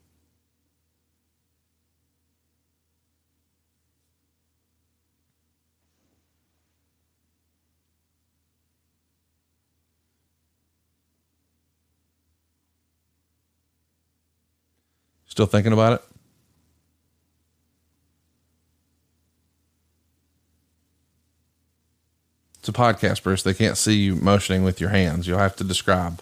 Still thinking about it? It's a podcast, Bruce. They can't see you motioning with your hands. You'll have to describe.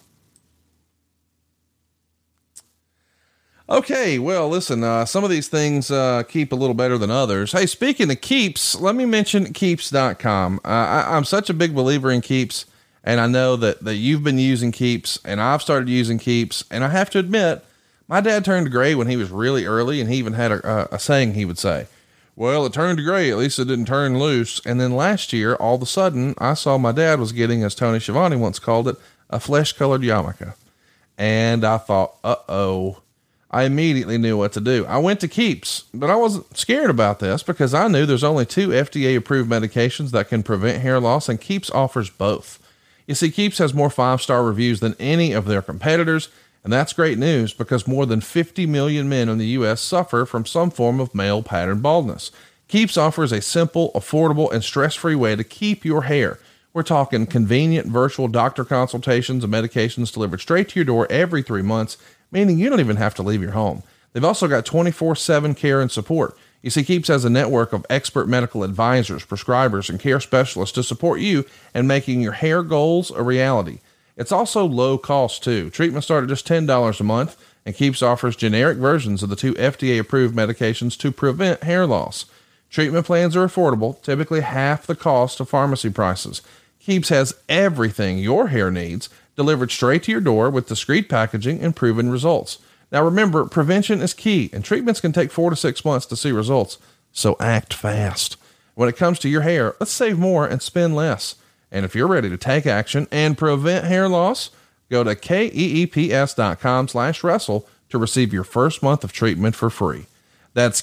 Okay. Well, listen, some of these things, keep a little better than others. Hey, speaking of keeps, let me mention keeps.com. I'm such a big believer in Keeps, and I know that you've been using Keeps, and I've started using Keeps, and I have to admit, my dad turned gray when he was really early, and he even had a saying he would say, well, it turned gray. At least it didn't turn loose. And then last year, all of a sudden, I saw my dad was getting, as Tony Schiavone once called it, a flesh-colored yarmulke. And I thought, uh-oh. I immediately knew what to do. I went to Keeps, but I wasn't scared about this because I knew there's only 2 FDA-approved medications that can prevent hair loss, and Keeps offers both. You see, Keeps has more 5-star reviews than any of their competitors, and that's great news because more than 50 million men in the U.S. suffer from some form of male pattern baldness. Keeps offers a simple, affordable, and stress-free way to keep your hair. We're talking convenient virtual doctor consultations and medications delivered straight to your door every 3 months, meaning you don't even have to leave your home. They've also got 24/7 care and support. You see, Keeps has a network of expert medical advisors, prescribers, and care specialists to support you in making your hair goals a reality. It's also low cost too. Treatments start at just $10 a month, and Keeps offers generic versions of the 2 FDA-approved medications to prevent hair loss. Treatment plans are affordable, typically half the cost of pharmacy prices. Keeps has everything your hair needs delivered straight to your door with discreet packaging and proven results. Now remember, prevention is key, and treatments can take 4 to 6 months to see results, so act fast. When it comes to your hair, let's save more and spend less. And if you're ready to take action and prevent hair loss, go to keeps.com/wrestle to receive your first month of treatment for free. That's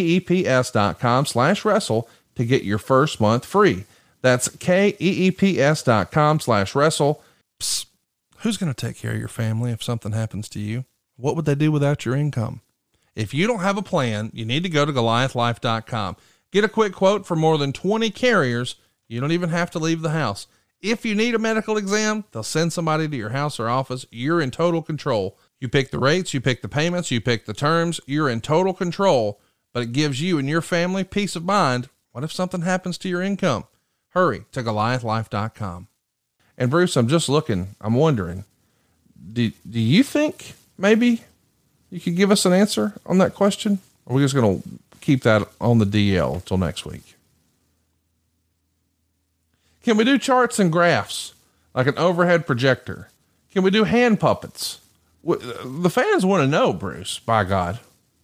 keeps.com/wrestle to get your first month free. That's keeps.com/wrestle. Psst. Who's going to take care of your family if something happens to you? What would they do without your income? If you don't have a plan, you need to go to Goliathlife.com. Get a quick quote from more than 20 carriers. You don't even have to leave the house. If you need a medical exam, they'll send somebody to your house or office. You're in total control. You pick the rates, you pick the payments, you pick the terms. You're in total control, but it gives you and your family peace of mind. What if something happens to your income? Hurry to Goliathlife.com. And Bruce, I'm just looking, I'm wondering, do you think maybe you could give us an answer on that question? Or are we just going to keep that on the DL until next week? Can we do charts and graphs like an overhead projector? Can we do hand puppets? The fans want to know, Bruce, by God.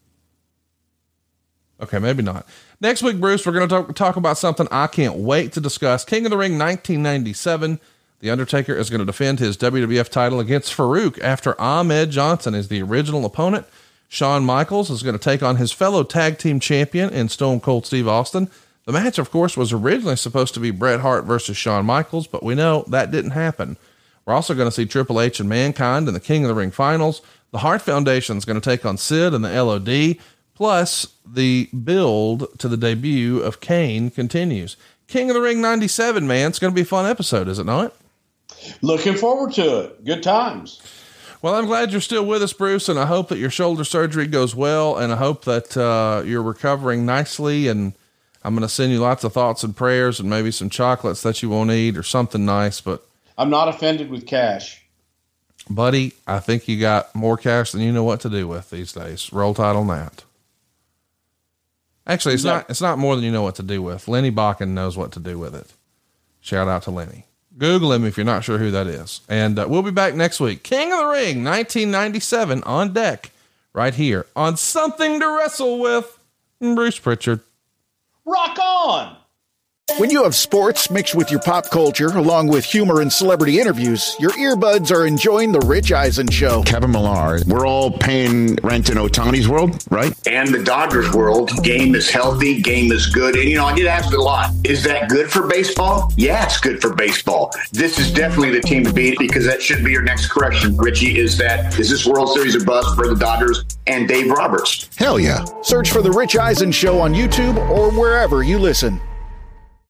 Okay, maybe not. Next week, Bruce, we're going to talk about something I can't wait to discuss. King of the Ring 1997. The Undertaker is going to defend his WWF title against Farouk after Ahmed Johnson is the original opponent. Shawn Michaels is going to take on his fellow tag team champion in Stone Cold Steve Austin. The match, of course, was originally supposed to be Bret Hart versus Shawn Michaels, but we know that didn't happen. We're also going to see Triple H and Mankind in the King of the Ring finals. The Hart Foundation is going to take on Sid and the LOD. Plus, the build to the debut of Kane continues. King of the Ring 97, man. It's going to be a fun episode, is it not? Looking forward to it. Good times. Well, I'm glad you're still with us, Bruce, and I hope that your shoulder surgery goes well, and I hope that you're recovering nicely, and I'm going to send you lots of thoughts and prayers and maybe some chocolates that you won't eat or something nice, but I'm not offended with cash. Buddy, I think you got more cash than you know what to do with these days. Roll Tide on that. Actually, it's not more than you know what to do with. Lenny Bakken knows what to do with it. Shout out to Lenny. Google him if you're not sure who that is. And we'll be back next week. King of the Ring 1997 on deck right here on Something to Wrestle With. Bruce Pritchard. Rock on! When you have sports mixed with your pop culture, along with humor and celebrity interviews, your earbuds are enjoying The Rich Eisen Show. Kevin Millar, we're all paying rent in Ohtani's world, right? And the Dodgers world. Game is healthy, game is good. And, I get asked a lot, is that good for baseball? Yeah, it's good for baseball. This is definitely the team to beat, because that should be your next correction, Richie, is this World Series a bust for the Dodgers and Dave Roberts? Hell yeah. Search for The Rich Eisen Show on YouTube or wherever you listen.